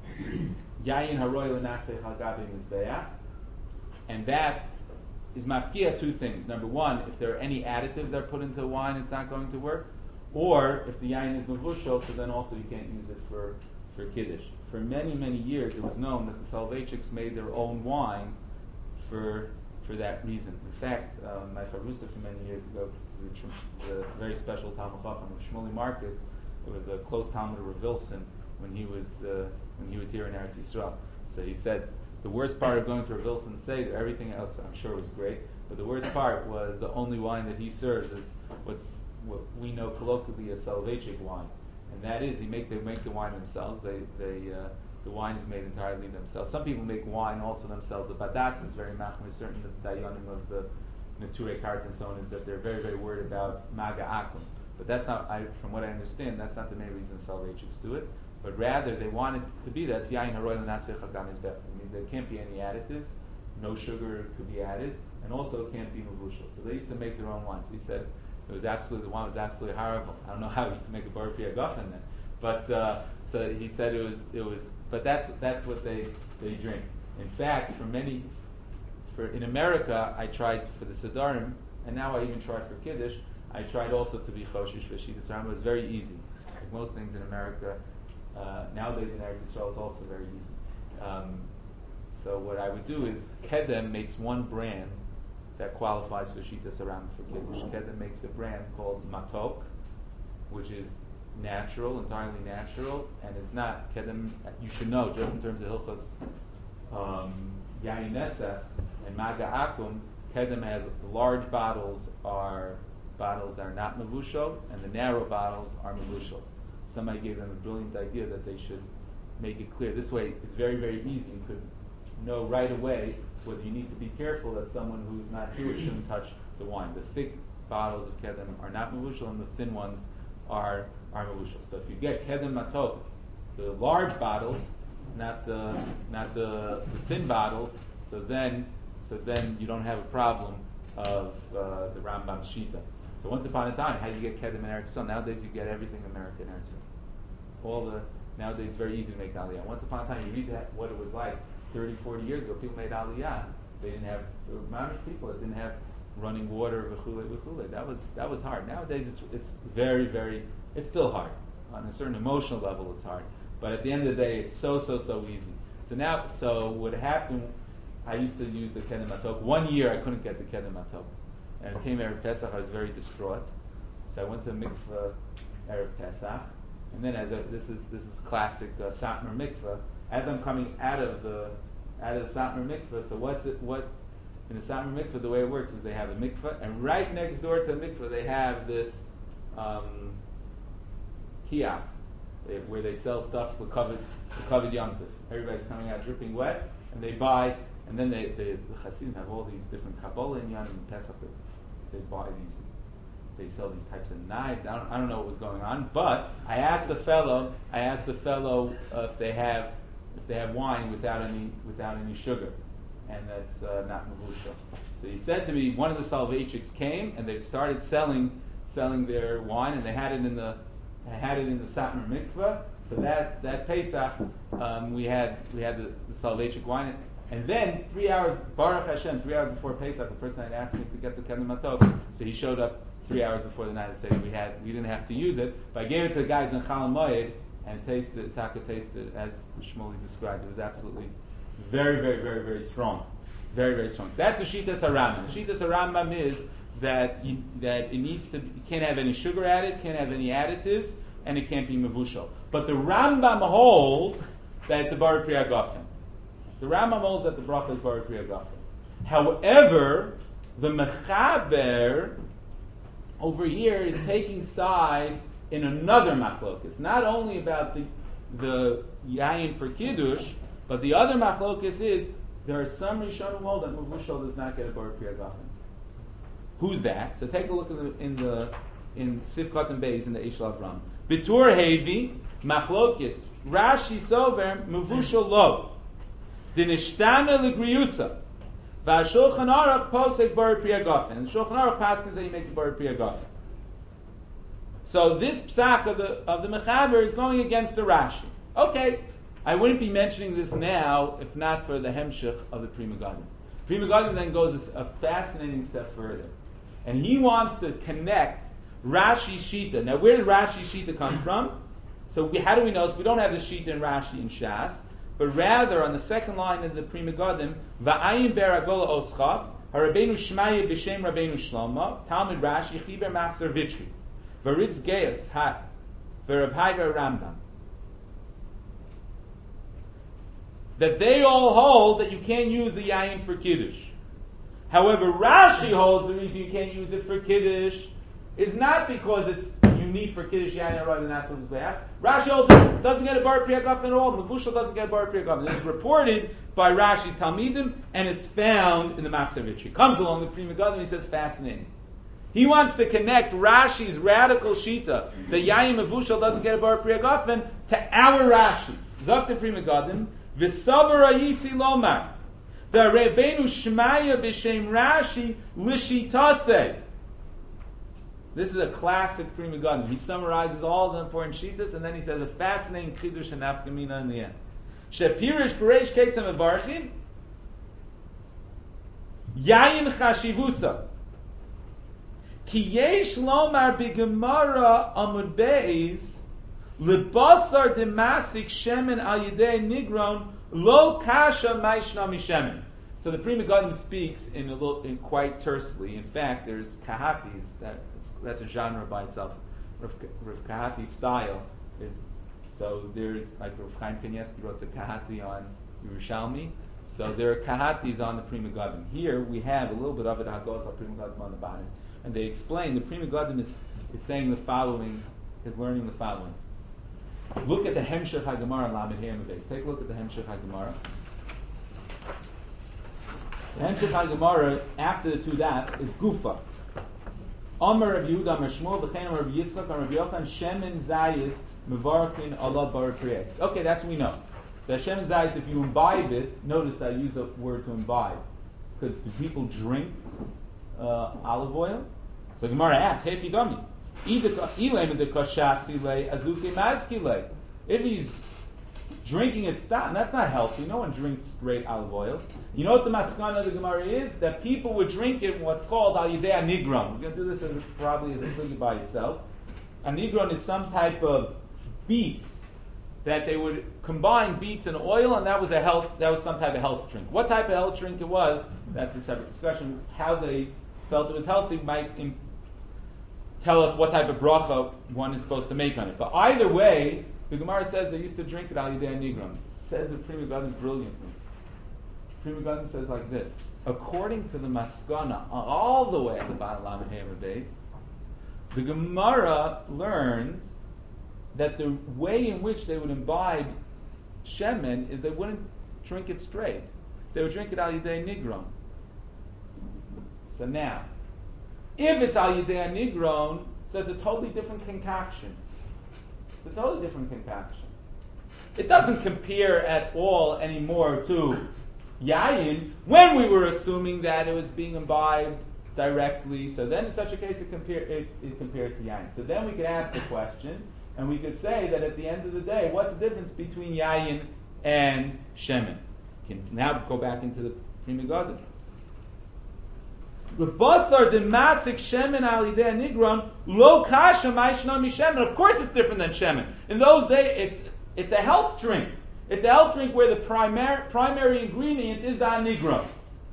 haroy l'naseh hagabi mizbeach, and that is mafkia two things. Number one, if there are any additives that are put into wine, it's not going to work. Or if the yayin is mavushal, so then also you can't use it for kiddush. For many, many years, it was known that the Soloveitchiks made their own wine for that reason. In fact, my charusa from many years ago, the very special Talmud Chacham of Shmuley Marcus, it was a close Talmud of Rav Wilson when he was here in Eretz Yisrael. So he said the worst part of going to Rav Wilson's Seder, everything else I'm sure was great, but the worst part was the only wine that he serves is what we know colloquially as Soloveitchik wine, and that is they make the wine themselves. The wine is made entirely themselves. Some people make wine also themselves. The Badatz is very machmir. Certain the dayanim of the Neturei Kart and so on is that they're very, very worried about maga akum. But that's not, from what I understand, that's not the main reason Soloveitchiks do it. But rather, they want it to be that it's yayin haroy l'naseh chagam mizbeach. I mean, there can't be any additives. No sugar could be added, and also it can't be mavushal. So they used to make their own wines. He said the wine was absolutely horrible. I don't know how you can make a bar pri hagafen then. But so he said it was. But that's what they drink. In fact, in America, I tried for the Siddharim, and now I even try for Kiddush. I tried also to be choshish for Shitas Rambam. It's very easy. Like most things in America, nowadays in Eretz Yisrael, it's also very easy. So what I would do is Kedem makes one brand that qualifies for Shitas Rambam for Kiddush. Kedem makes a brand called Matok, which is natural, entirely natural, and it's not Kedem. You should know, just in terms of Hilchos Yayin Nesach and Maga Akum, Kedem has large bottles are not mavushal, and the narrow bottles are mavushal. Somebody gave them a brilliant idea that they should make it clear. This way, it's very, very easy. You could know right away whether you need to be careful that someone who's not Jewish shouldn't touch the wine. The thick bottles of Kedem are not mavushal, and the thin ones are mavushal. So if you get Kedem Matok, the large bottles, not the thin bottles, so then you don't have a problem of the Rambam Shita. So once upon a time, how do you get Kedem in Eretz Yisrael? Nowadays you get everything American in Eretz Yisrael. Nowadays it's very easy to make Aliyah. Once upon a time, you read what it was like 30, 40 years ago. People made Aliyah. They didn't have people that didn't have running water, v'chule. That was hard. Nowadays it's very, very. It's still hard on a certain emotional level. It's hard, but at the end of the day, it's so easy. So what happened? I used to use the Kedem Matok. 1 year I couldn't get the Kedem Matok, and it came Erev Pesach. I was very distraught. So I went to mikveh Erev Pesach, and then this is classic Satmar mikveh. As I'm coming out of the Satmar mikveh, so what in the Satmar mikveh, the way it works is they have a mikveh, and right next door to the mikveh they have this kiosk where they sell stuff for covered yomtiv. Everybody's coming out dripping wet, and they buy. And then the Hasidim have all these different Kabbalah and Yom and Pesach. They buy these. They sell these types of knives. I don't know what was going on, but I asked the fellow if they have wine without any sugar, and that's not mavushal. So he said to me, one of the Soloveitchiks came and they started selling their wine, and they had it in the Satmar mikveh. So that Pesach, we had the Soloveitchik wine. And then 3 hours, Baruch Hashem, 3 hours before Pesach, the person had asked me to get the Kedem Matok, so he showed up 3 hours before the night and said we didn't have to use it, but I gave it to the guys in Chal Moed and Taka tasted as Shmuley described. It was absolutely Very, very, very, very strong. Very, very strong. So that's the Shitas HaRambam. The Shitas HaRambam is that it needs to, you can't have any sugar added, can't have any additives, and it can't be mevushal. But the Rambam holds that it's a bar priya gafen. The Rambam holds that the bracha is bar priya gafen. However, the Mechaber over here is taking sides in another machlokus. Not only about the yayin for kiddush, but the other machlokus is there are some Rishonim who hold that mevushal does not get a bar priya gafen. Who's that? So take a look in Sifkat and Beis in the Eish Avram. Bitur Hevi Machlokis Rashi Sover Mevushal Lo Dinishtana Ligriyusa VaShulchan Aruch Posek Bar Priya Gafen. And Shulchan Aruch paskins that you make the Bar Priya Gafen. So this psak of the Mechaber is going against the Rashi. Okay, I wouldn't be mentioning this now if not for the Hemshich of the Pri Megadim. Pri Megadim then goes a fascinating step further. And he wants to connect Rashi Shita. Now, where did Rashi Shita come from? So, how do we know? So, we don't have the Shita and Rashi in Shas, but rather on the second line of the Pri Megadim, Va'ayin beragola oschaf, Harabeinu Shmaya b'shem Rabbeinu Shlomo, Talmud Rashi Chiber Machzer Vitri, Varitz Geas Ha, V'Rav Haiver Rambam. That they all hold that you can't use the yayin for kiddush. However, Rashi holds the reason you can't use it for Kiddush is not because it's unique for Kiddush Yayin rather than Asal Mizbeach. Rashi holds it doesn't get a Bar Priya Gafen at all. Mevushal doesn't get a Bar Priya Gafen. It's reported by Rashi's Talmidim and it's found in the Machzer Vitri. Comes along the Pri Megadim and he says, fascinating. He wants to connect Rashi's radical Shita, the Yayin Mevushal doesn't get a Bar Priya Gafen, to our Rashi. Zok the Pri Megadim, V'savar Ayisi Lomar. The Rebbeinu Shmaya b'shem Rashi l'shitase. This is a classic Pri Megadim. He summarizes all the important shitas, and then he says a fascinating chiddush and nafkamina in the end. Shepirish b'reish ketzam evarchin yayin chashivusa ki yesh lomar b'gemara amud beis lebasar demasik shemen al yidei nigron. Lo kasha maishna mishemen. So the Pri Megadim speaks in quite tersely. In fact, there's kahatis. That's a genre by itself. Rav Kahati style is so. There's like Rav Chaim Kanievsky wrote the kahati on Yerushalmi. So there are kahatis on the Pri Megadim. Here we have a little bit of it. Hagos al Pri Megadim on the bottom, and they explain the Pri Megadim is saying the following. Is learning the following. Look at the Hemshech HaGemara in Lamed Hey Amud. Take a look at the Hemshech HaGemara. The Hemshech HaGemara, after the two dots, is Gufa. Amar Rav Yehuda, Amar Shmuel, V'chein Amar Rav Yitzchak, Amar Rav Yochanan, Shemen Zayis, Mevarkin Allah Bar Priyeh. Okay, that's what we know. The Shemen Zayis, if you imbibe it, notice I use the word to imbibe. Because do people drink olive oil? So Gemara asks, Hey Fidami. If he's drinking it stam, that's not healthy. No one drinks straight olive oil. You know what the maskana of the Gemara is? That people would drink it in what's called al yidei anigron. We're going to do this probably as a sugi by itself. Anigron is some type of beets that they would combine beets and oil, and that was some type of health drink. What type of health drink it was, that's a separate discussion. How they felt it was healthy might tell us what type of bracha one is supposed to make on it. But either way, the Gemara says they used to drink it al yidei nigron. Says the Pri Megadim brilliantly. Pri Megadim says like this: according to the maskana, all the way at the bottom of Lamed Hey Amud, the Gemara learns that the way in which they would imbibe shemen is they wouldn't drink it straight; they would drink it al yidei nigron. So now, if it's al yidei nigron, so it's a totally different concoction. It's a totally different concoction. It doesn't compare at all anymore to yayin when we were assuming that it was being imbibed directly. So then, in such a case, it compares to yayin. So then we could ask the question, and we could say that at the end of the day, what's the difference between yayin and shemen? We can now go back into the Pri Megadim. The basar demasik shemen al yidei nigron lo kasha ma'ishna mishemen. Of course, it's different than shemen. In those days, it's a health drink. It's a health drink where the primary ingredient is the anigron.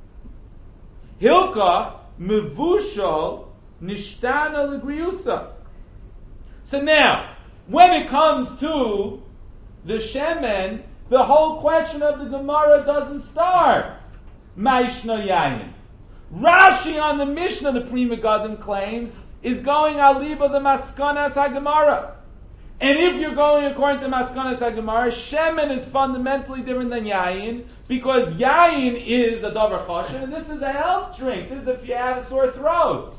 Hilka mevushal nishtana l'griusa. So now, when it comes to the shemen, the whole question of the Gemara doesn't start. Maishna yayin. Rashi on the Mishnah, the Pri Megadim claims, is going aliba the maskanas haGemara. And if you're going according to maskanas haGemara, shemen is fundamentally different than yayin, because yayin is a davar choshen, and this is a health drink. This is if you have a sore throat.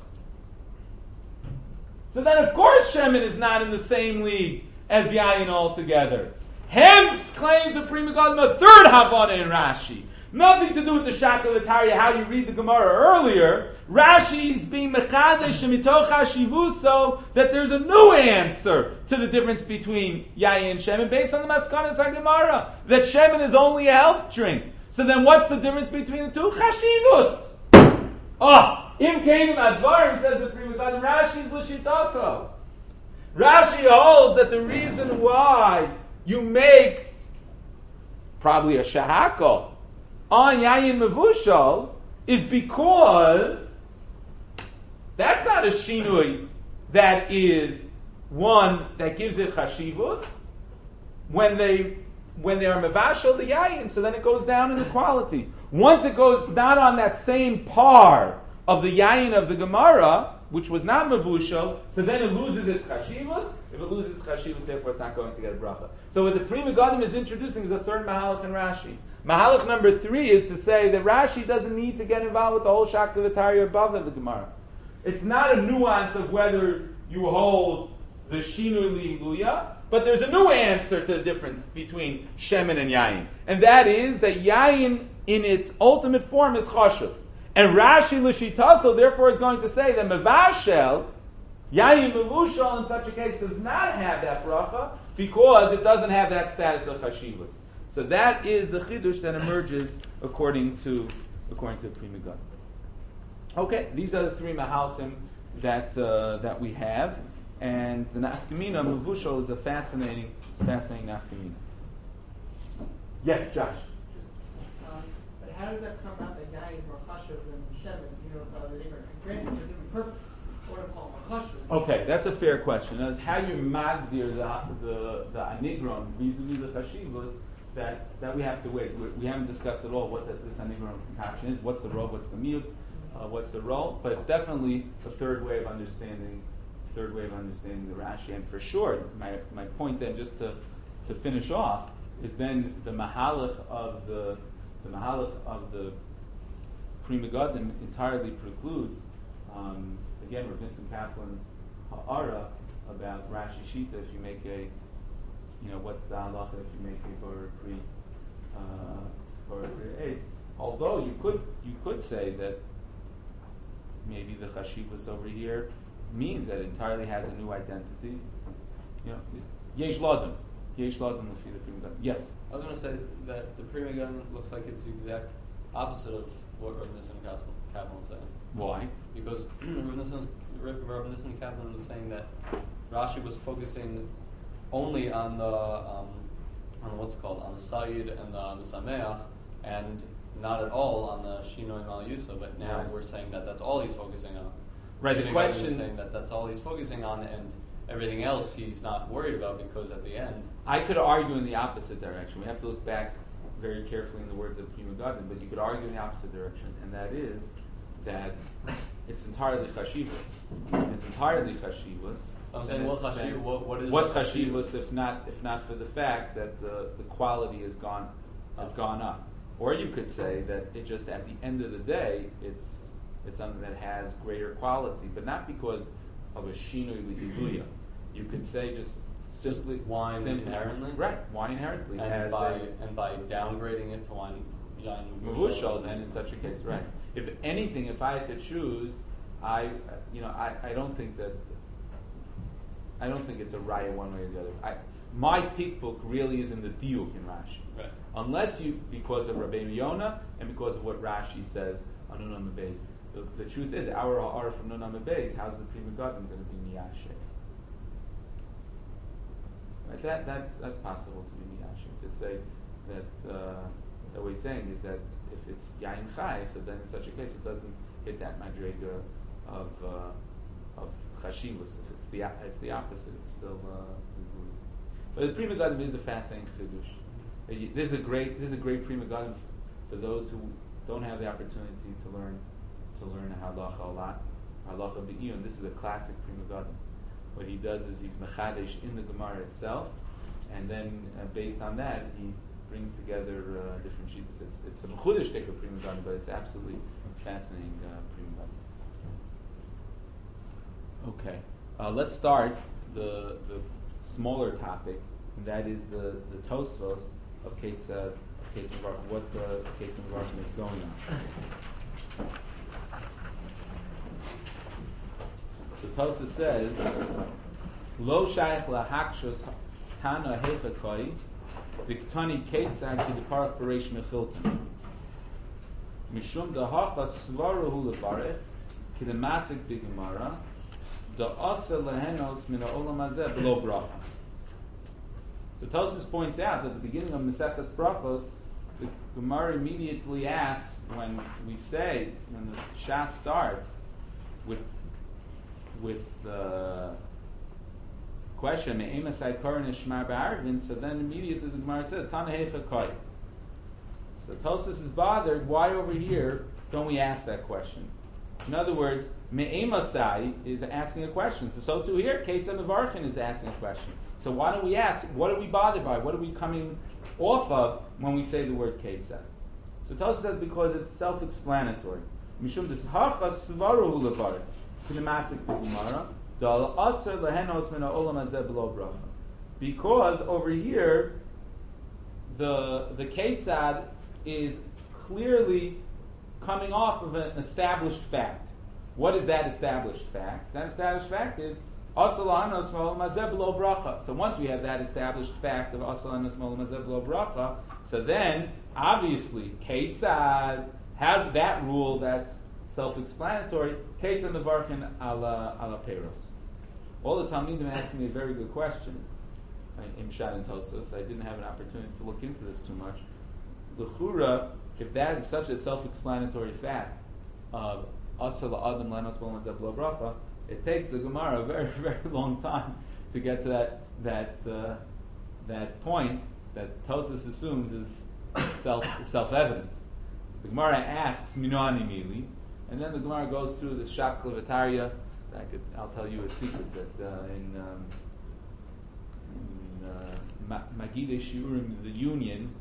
So then, of course, shemen is not in the same league as yayin altogether. Hence, claims the Pri Megadim a third Havana in Rashi. Nothing to do with the Shakalatari, how you read the Gemara earlier. Rashi is being mechadesh mitoch hashivuso that there's a new answer to the difference between yayin and shemen based on the maskanas haGemara. That shemen is only a health drink. So then, what's the difference between the two? Chashivus. Im keinim advarim, says the Pri Megadim. Rashi is l'shitaso. Rashi holds that the reason why you make probably a shahakol on yayin mevushal is because that's not a shinui that is one that gives it chashivus when they are mevashal the yayin, so then it goes down in the quality. Once it goes not on that same par of the yayin of the Gemara, which was not mevushal, so then it loses its chashivus. If it loses its chashivus, therefore it's not going to get a bracha. So what the Pri Megadim is introducing is a third mahalach in Rashi. Mahalach number 3 is to say that Rashi doesn't need to get involved with the whole Shaktavatari above of the Gemara. It's not a nuance of whether you hold the Shinui Liluya, but there's a new answer to the difference between Shemen and Yayin. And that is that Yayin in its ultimate form is Chashuv. And Rashi L'shitaso therefore is going to say that Mevashel, Yayin Mevushal in such a case does not have that bracha because it doesn't have that status of Chashivas. So that is the chidush that emerges according to Pri Megadim. Okay, these are the three mahalchim that we have, and the nafkamina mevushal is a fascinating nafkamina. Yes, Josh. But how does that come out that yayin is more chashuv than shemen? It's not a different. Granted, for a different purpose. Or to call it more chashuv. Okay, that's a fair question. That's how you magdir the anigron vis-a-vis the chashivos. That we have to wait. We haven't discussed at all what this anigron concoction is. What's the role? What's the miyut? What's the role? But it's definitely a third way of understanding the Rashi. And for sure, my point then, just to finish off, is then the mahalach of the Pri Megadim entirely precludes again Rav Nissen Kaplan's ha'ara about Rashi Shita. If you make what's the halacha if you make a for a pre AIDS? Although you could say that maybe the chashivus over here means that it entirely has a new identity. Yesh ladon l'fi the Pri Megadim. Yes. I was going to say that the Pri Megadim looks like it's the exact opposite of what Rav Nissen Kaplan was saying. Why? Because Rav Nissen Kaplan was saying that Rashi was focusing only on the on the Sa'id and the Sameach, and not at all on the Shino and Mal Yusa. But now Right. we're saying that that's all he's focusing on. Right. The question is saying that that's all he's focusing on, and everything else he's not worried about because at the end. I could argue in the opposite direction. We have to look back very carefully in the words of Pri Megadim, but you could argue in the opposite direction, and that is that it's entirely chashivas. It's entirely chashivas. I'm saying, what is what's chashivas if not for the fact that the quality has gone up, or you could say that it just at the end of the day it's something that has greater quality, but not because of a shinui l'hiluya. You could say just simply wine inherently, right? Wine inherently, and by downgrading it to wine mevushal, then in such a case, right? If anything, if I had to choose, I don't think it's a raya one way or the other. My pickbook really is in the diuk in Rashi. Right. Unless because of Rabbeinu Yonah and because of what Rashi says on Nun Amud Beis. The truth is, our R from Nun Amud Beis, how's the Pri Megadim going to be miyashe? Right? That's possible to be miyashe. To say that we're saying is that if it's yain chai, so then in such a case it doesn't hit that madrega of chashivus. If it's the opposite, it's still. But the Pri Megadim is a fascinating chiddush. This is a great Pri Megadim for those who don't have the opportunity to learn halacha a lot. Halacha be'iyun. This is a classic Pri Megadim. What he does is he's mechadesh in the Gemara itself, and then based on that he brings together different shittas. It's a mechudesh take of Pri Megadim, but it's absolutely fascinating Pri Megadim. Okay, let's start the smaller topic, and that is the Tosfos of Ketzad Baruch, what Ketzad Baruch is going on. The Tosfos says, "Lo shayach lahakshos tana hefekoi v'ktani Ketzad ki deparak b'reish mechilton mishum dahacha svaruhu levarech ki demasik b'gemara da'asa lehenos min ha'olam hazeh b'lo bracha." So Tosfos points out that at the beginning of Maseches Brachos, the Gemara immediately asks when the Shas starts with the question Me'emasai Koran Ishmar Ba'arvin, so then immediately the Gemara says Tana Heicha Koi. So Tosfos is bothered. Why over here don't we ask that question? In other words, Me'emasai is asking a question. So too here, Ketzad Mevarchin is asking a question. So why don't we ask, what are we bothered by? What are we coming off of when we say the word Ketzad? So Tosfos says because it's self-explanatory. Mishum deshacha svaruhu levarech k'nemasik b'gemara dal aser lehenos min ha'olam hazeh b'lo bracha. Because over here, the Ketzad is clearly coming off of an established fact. What is that established fact? That established fact is so once we have that established fact of Asalanos Molam Hazeh B'lo Bracha, so then obviously Ketzad had that rule that's self-explanatory. Ketzad Mevarchin ala Peiros. All the Talmidim asking me a very good question. In Shad and Tosfos, I didn't have an opportunity to look into this too much. L'chura, if that is such a self-explanatory fact of Asal Adam Lanos Molam Hazeh B'lo Bracha, it takes the Gemara a very, very long time to get to that point that Tosfos assumes is self-evident. The Gemara asks Minani Mili, and then the Gemara goes through this Shak Levataria. I'll tell you a secret that in Magidei Shiurim, the Union,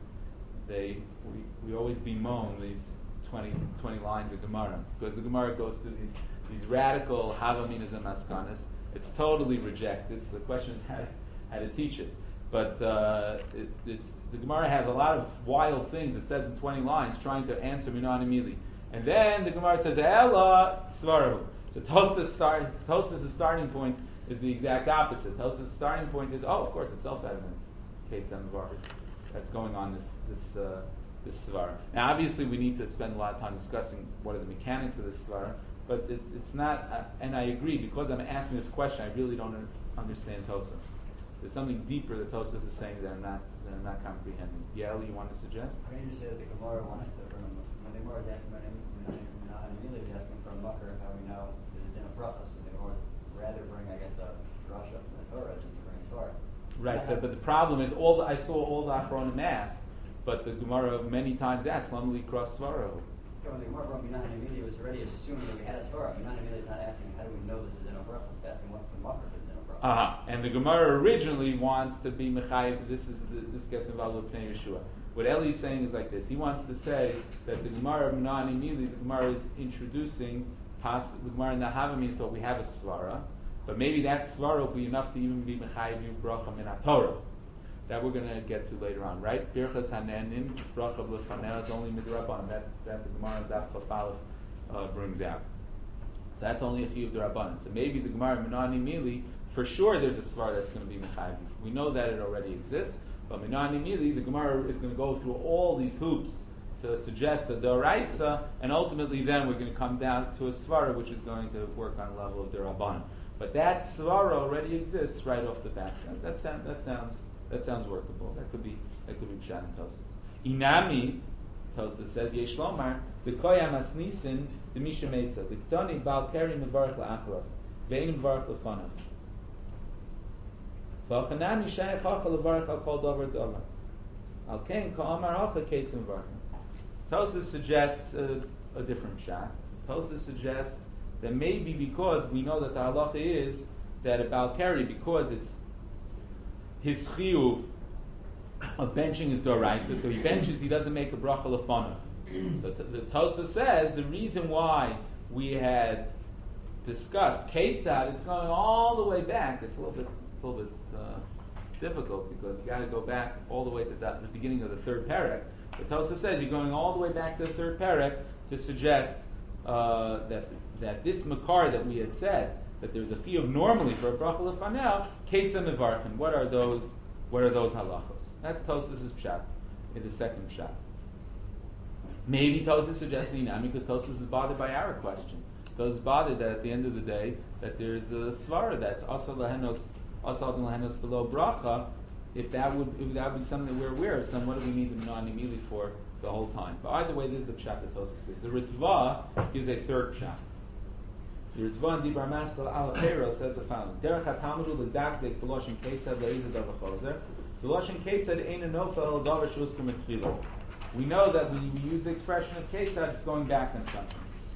we always bemoan these 20 lines of Gemara because the Gemara goes through these radical havaminas and maskanas. It's totally rejected. So the question is how to teach it. But the Gemara has a lot of wild things. It says in 20 lines, trying to answer Minan Mili, and then the Gemara says Ella Svarahu. So Tosfos' starting point is the exact opposite. Tosfos' starting point is, of course, it's self-evident. Ketzad Mevarchin. That's going on this svara. Now, obviously, we need to spend a lot of time discussing what are the mechanics of this svara. But it's not, and I agree, because I'm asking this question, I really don't understand Tosfos. There's something deeper that Tosfos is saying that I'm not comprehending. Yael, you want to suggest? I mean, you said that the Gemara wanted to bring when the Gemara was asking about him, immediately was asking for a mucker, how we know there's a din of bracha. So the Gemara would rather bring, I guess, a drasha from the Torah than to bring a sword. Right, but the problem is, I saw all the Achronim ask, but the Gemara many times asked, Lamali cross Svaro. When the Gemara brought Minan Emili, was already assuming that we had a Torah. Minan Emili is not asking how do we know this is in a bracha. It's asking what's the mucker of the bracha. And the Gemara originally wants to be mechayev. This gets involved with Pnei Yeshua. What Eli is saying is like this. He wants to say that the Gemara Minan Emili, the Gemara is introducing the Gemara Nahavim thought we have a svara, but maybe that svara will be enough to even be mechayev bracha min Torah. That we're going to get to later on, right? Birchas Hanenin, bracha b'lefaneh is only midrabanan. That the Gemara Daf Chaf brings out. So that's only a chiyuv d'Rabbanan. So maybe the Gemara Minani Mili, for sure there's a svar that's going to be mechayev. We know that it already exists, but Minani Mili, the Gemara is going to go through all these hoops to suggest the d'Oraisa, and ultimately then we're going to come down to a svara which is going to work on the level of d'Rabbanan. But that svara already exists right off the bat. That sounds That sounds workable. That could be Pshat and Tosas. Inami, Tosas says, Yesh Lomar, V'koyam asnisin, the Misha Mesa, V'ktoni bal keri mevarach la'acharav, ve'in mevarach lefanav. V'achanami shayach hacha levarach al kol dover dover. Al kein ka'amar hacha keitz mevarach. Tosas suggests a different Pshat. Tosas suggests that maybe because we know that the halacha is that a bal keri, because it's his chiyuv of benching is doraisa, so he benches, he doesn't make a bracha lefanav. So the Tosa says the reason why we had discussed Ketzad, it's going all the way back. It's a little bit difficult because you got to go back all the way to the beginning of the third parak. The Tosa says you're going all the way back to the third parak to suggest that this makar that we had said that there's a chiyuv normally for a bracha lefanel, Ketzad mevarchin. What are those halachos? That's Tosas' pshat in the second pshat. Maybe Tosas suggests Inami because Tosas is bothered by our question. Tosas is bothered that at the end of the day that there's a svara that's asad lahenos below bracha. If that would be something that we're aware of, then what do we need the non-imili for the whole time? But either way, this is the pshat that Tosas gives. The Ritva gives a third pshat. The Ritva in Dibar Maskal Ala Peiro says the following: Derech HaTalmudu l'dakdek v'loshin ketzad le'izad avachozer v'loshin ketzad ein nofel davar shuskum etchilo. We know that when we use the expression of ketzad, it's going back on something.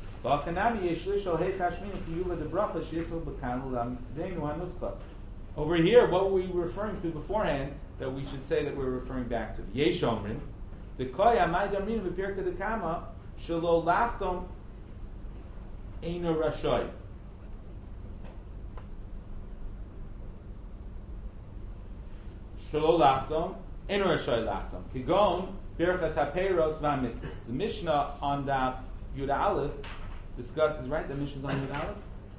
Over here, what were we referring to beforehand that we should say that we're referring back to? Yesh omrin, the koya ma'idamrin v'pirka dekama shelo lachtom eino rashoy. Shelo lachtom eino rashoy lachtom. Kigon birchas hapeiros v'amitzvos. The Mishnah on Daf Yud Aleph discusses, right? The Mishnah's on Yud Aleph.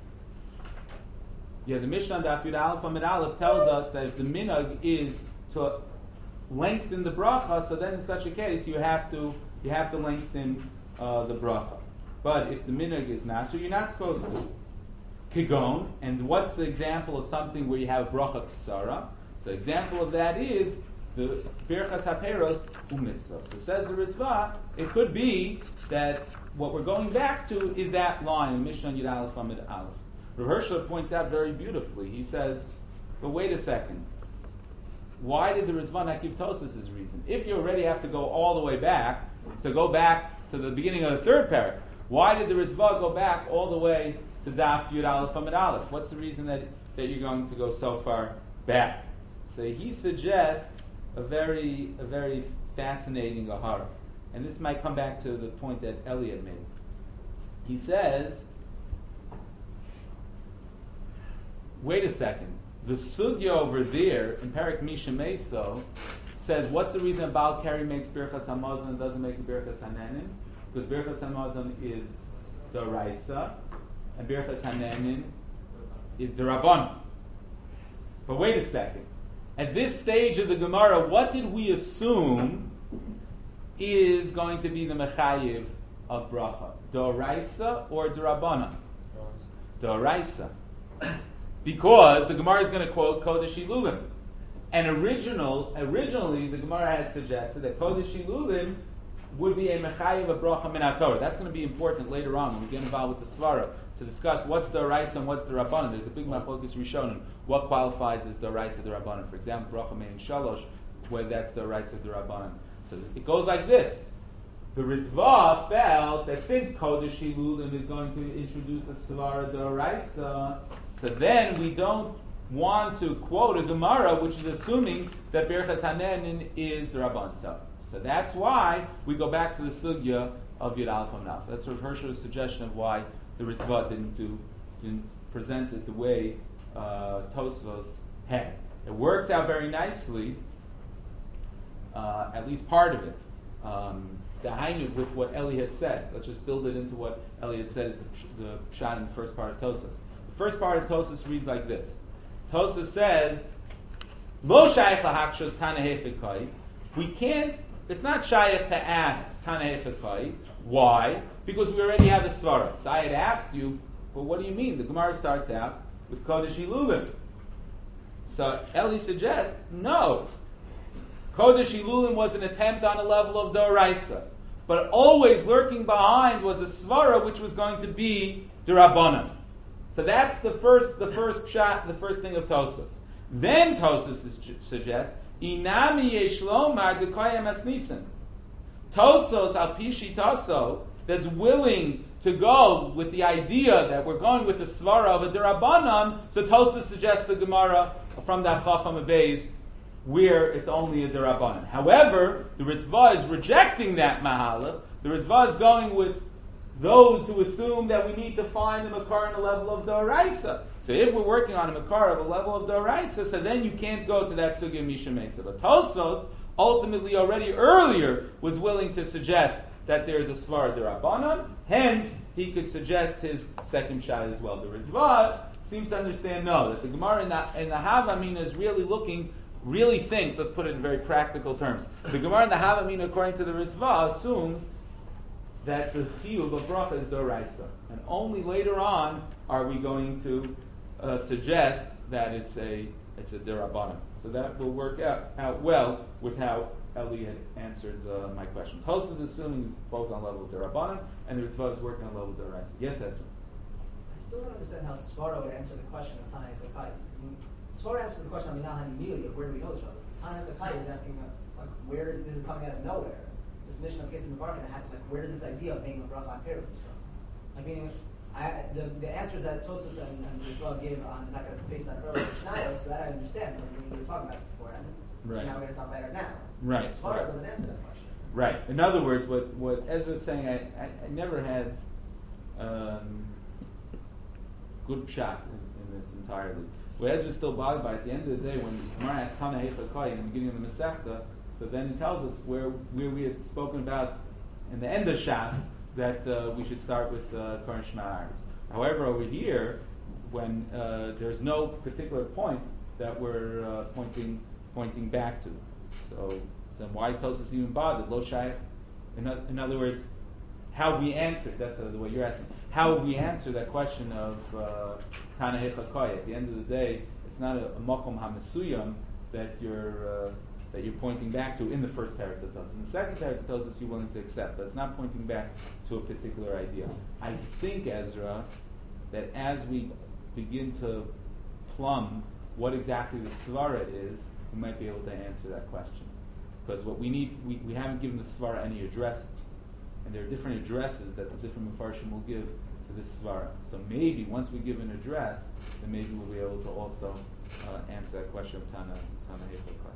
Yeah, the Mishnah on Daf Yud Aleph on Yud Aleph tells us that if the minhag is to lengthen the bracha, so then in such a case you have to lengthen the bracha. But if the minhag is not to, you're not supposed to. Kigon, and what's the example of something where you have bracha ktsara? So the example of that is the birchas hapeiros umitzvos. So says the Ritva, it could be that what we're going back to is that line in Mishnah Yud Aleph Amid Aleph. Rav Hirschler points out very beautifully. He says, but wait a second. Why did the Ritva not give Tosas his reason? If you already have to go all the way back, so go back to the beginning of the third parak. Why did the Ritva go back all the way to Daf Yud Aleph Amid Aleph? What's the reason that you're going to go so far back? So he suggests a very fascinating ahara. And this might come back to the point that Elliot made. He says, wait a second, the sugya over there in Parak Misha Meso says, what's the reason Baal Keri makes Birchas Hamazon and doesn't make Birchas Hananin? Because Birchas Hamazon is the Raisa, and Birchas Hananin is the Rabban. But wait a second. At this stage of the Gemara, what did we assume is going to be the mechayiv of bracha? Doraisa or Dorabana? Doraisa. Because the Gemara is going to quote Kodesh Ilulim. And originally the Gemara had suggested that Kodesh Ilulim would be a mechayiv of bracha min haTorah. That's going to be important later on when we get involved with the Svara to discuss what's the Doraisa and what's the Rabbanan. There's a big machlokus Rishonim. What qualifies as Doraisa the Rabbanan? For example, bracha min shalosh, whether that's Doraisa the Rabbanan. So it goes like this. The Ritva felt that since Kodesh Ilulim is going to introduce a Svara Doraisa, so then we don't want to quote a Gemara which is assuming that Birchas Hananin is the Rabban. So that's why we go back to the sugya of Yud Aleph Amid Aleph. That's Rav Hirschler's suggestion of why the Ritva didn't present it the way Tosfos had. It works out very nicely, at least part of it. The Hainu with what Eli had said. Let's just build it into what Eli had said is the pshat in the first part of Tosfos. The first part of Tosfos reads like this. Tosfos says, Lo shayach lahakshos tana hefekai. We can't, it's not shayach to ask tana hefekai. Why? Because we already have the svara. So I had asked you, well, what do you mean? The Gemara starts out with Kodesh Ilulim. So Eli suggests, no. Kodesh Ilulim was an attempt on a level of Doraisa. But always lurking behind was a svara which was going to be Durabanan. So that's the first shot, the first thing of Tosas. Then Tosas suggests, Inami Yeshlomar Dekayam Asnisan. Tosos al Pishi Toso, that's willing to go with the idea that we're going with the svara of a Durabanan, so Tosas suggests the Gemara from that Chafam Abayz where it's only a Durabanan. However, the Ritva is rejecting that Mahalach. The Ritva is going with those who assume that we need to find the Makar on a level of Doraisa. So if we're working on a Makar of a level of Doraisa, so then you can't go to that Sugya Misha Mesa. But Tosos ultimately already earlier was willing to suggest that there is a Svara Durabanan, hence he could suggest his second shot as well. The Ritva seems to understand that the Gemara in the Havamina is really thinks, let's put it in very practical terms. The Gemara in the Havamina, according to the Ritva, assumes that the chiyuv of bracha is doraisa, and only later on are we going to suggest that it's a derabanan. So that will work out well with how Eli had answered my question. Tosas is assuming it's both on level of derabanan, and the Ritva is working on level of doraisa. Yes, Ezra. I still don't understand how Svara would answer the question of Tana Hechakai. Svara answers the question of Minahan immediately of where do we know each other. Tana Hechakai is asking where this is coming out of nowhere. This mission of Kesem Mevarchin, where does this idea of making a bracha on Peros from? Meaning, the answers that Tosfos and Ritva gave on not going to face that earlier Mishnayos, so that I understand. We were talking about this before, and right. Now we're going to talk about it now. Right. Svara doesn't answer that question. Right. In other words, what Ezra is saying, I never had good pshat in this entirely. What Ezra is still bothered by, at the end of the day, when the Gemara asks Tana Hechakai in the beginning of the Masechta, so then he tells us where we had spoken about in the end of Shas that we should start with Kohen Shema Aris. However, over here, when there's no particular point that we're pointing back to, so why is Tosas even bothered? Lo Shaykh. In other words, how we answered. That's the way you're asking. How we answer that question of Tana Hechakai. At the end of the day, it's not a Makom HaMesuyam that you're pointing back to in the first Teretz Tosas. In the second Teretz Tosas, you're willing to accept, but it's not pointing back to a particular idea. I think, Ezra, that as we begin to plumb what exactly the Svara is, we might be able to answer that question. Because what we need, we haven't given the Svara any address, and there are different addresses that the different Mefarshim will give to this Svara. So maybe once we give an address, then maybe we'll be able to also answer that question of Tana Hechakai.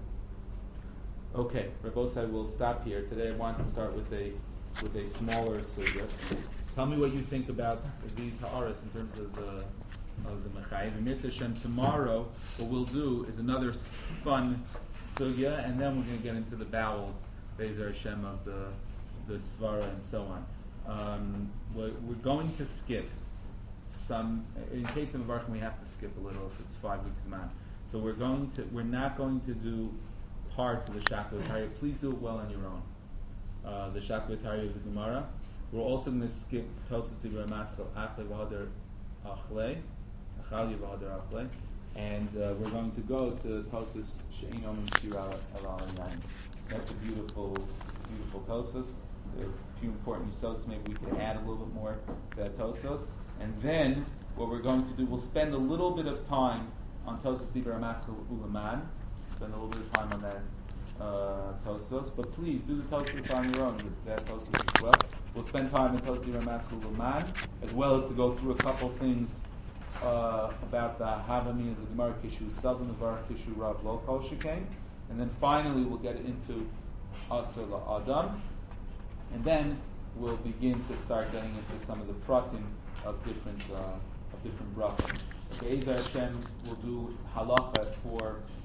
Okay, Rabbosai, we'll stop here. Today I want to start with a smaller sugya. Tell me what you think about these ha'aras in terms of the Mechayiv. And Mitzvah Hashem, tomorrow what we'll do is another fun sugya, and then we're going to get into the bowels, Be'ezer Hashem, of the Svara and so on. We're going to skip some, in case of Varchim we have to skip a little if it's 5 weeks man. So we're not going to do parts of the Shakla V'Tarya. Please do it well on your own. The Shakla V'Tarya of the Gemara. We're also going to skip Tosas Divrei Maskal Achle V'Hader Achle, Achalya V'Hader Achle, and we're going to go to Tosas She'ein Omen Shira El Alayin. That's a beautiful Tosas. There are a few important yisods. Maybe we could add a little bit more to that Tosas. And then what we're going to do, we'll spend a little bit of time on Tosas Divrei Maskal Ulaman. Spend a little bit of time on that Tosfos, but please do the Tosfos on your own with that Tosfos as well. We'll spend time in Tosfos Divrei Maskal Ulaman, as well as to go through a couple things about the Havamina, the Gemara Kishu Southern Nevar Kishu Rav Lo Kol Shekain, and then finally we'll get into Asur LaAdam, and then we'll begin to start getting into some of the pratim of different brachos. Be'ezer Hashem will do halacha for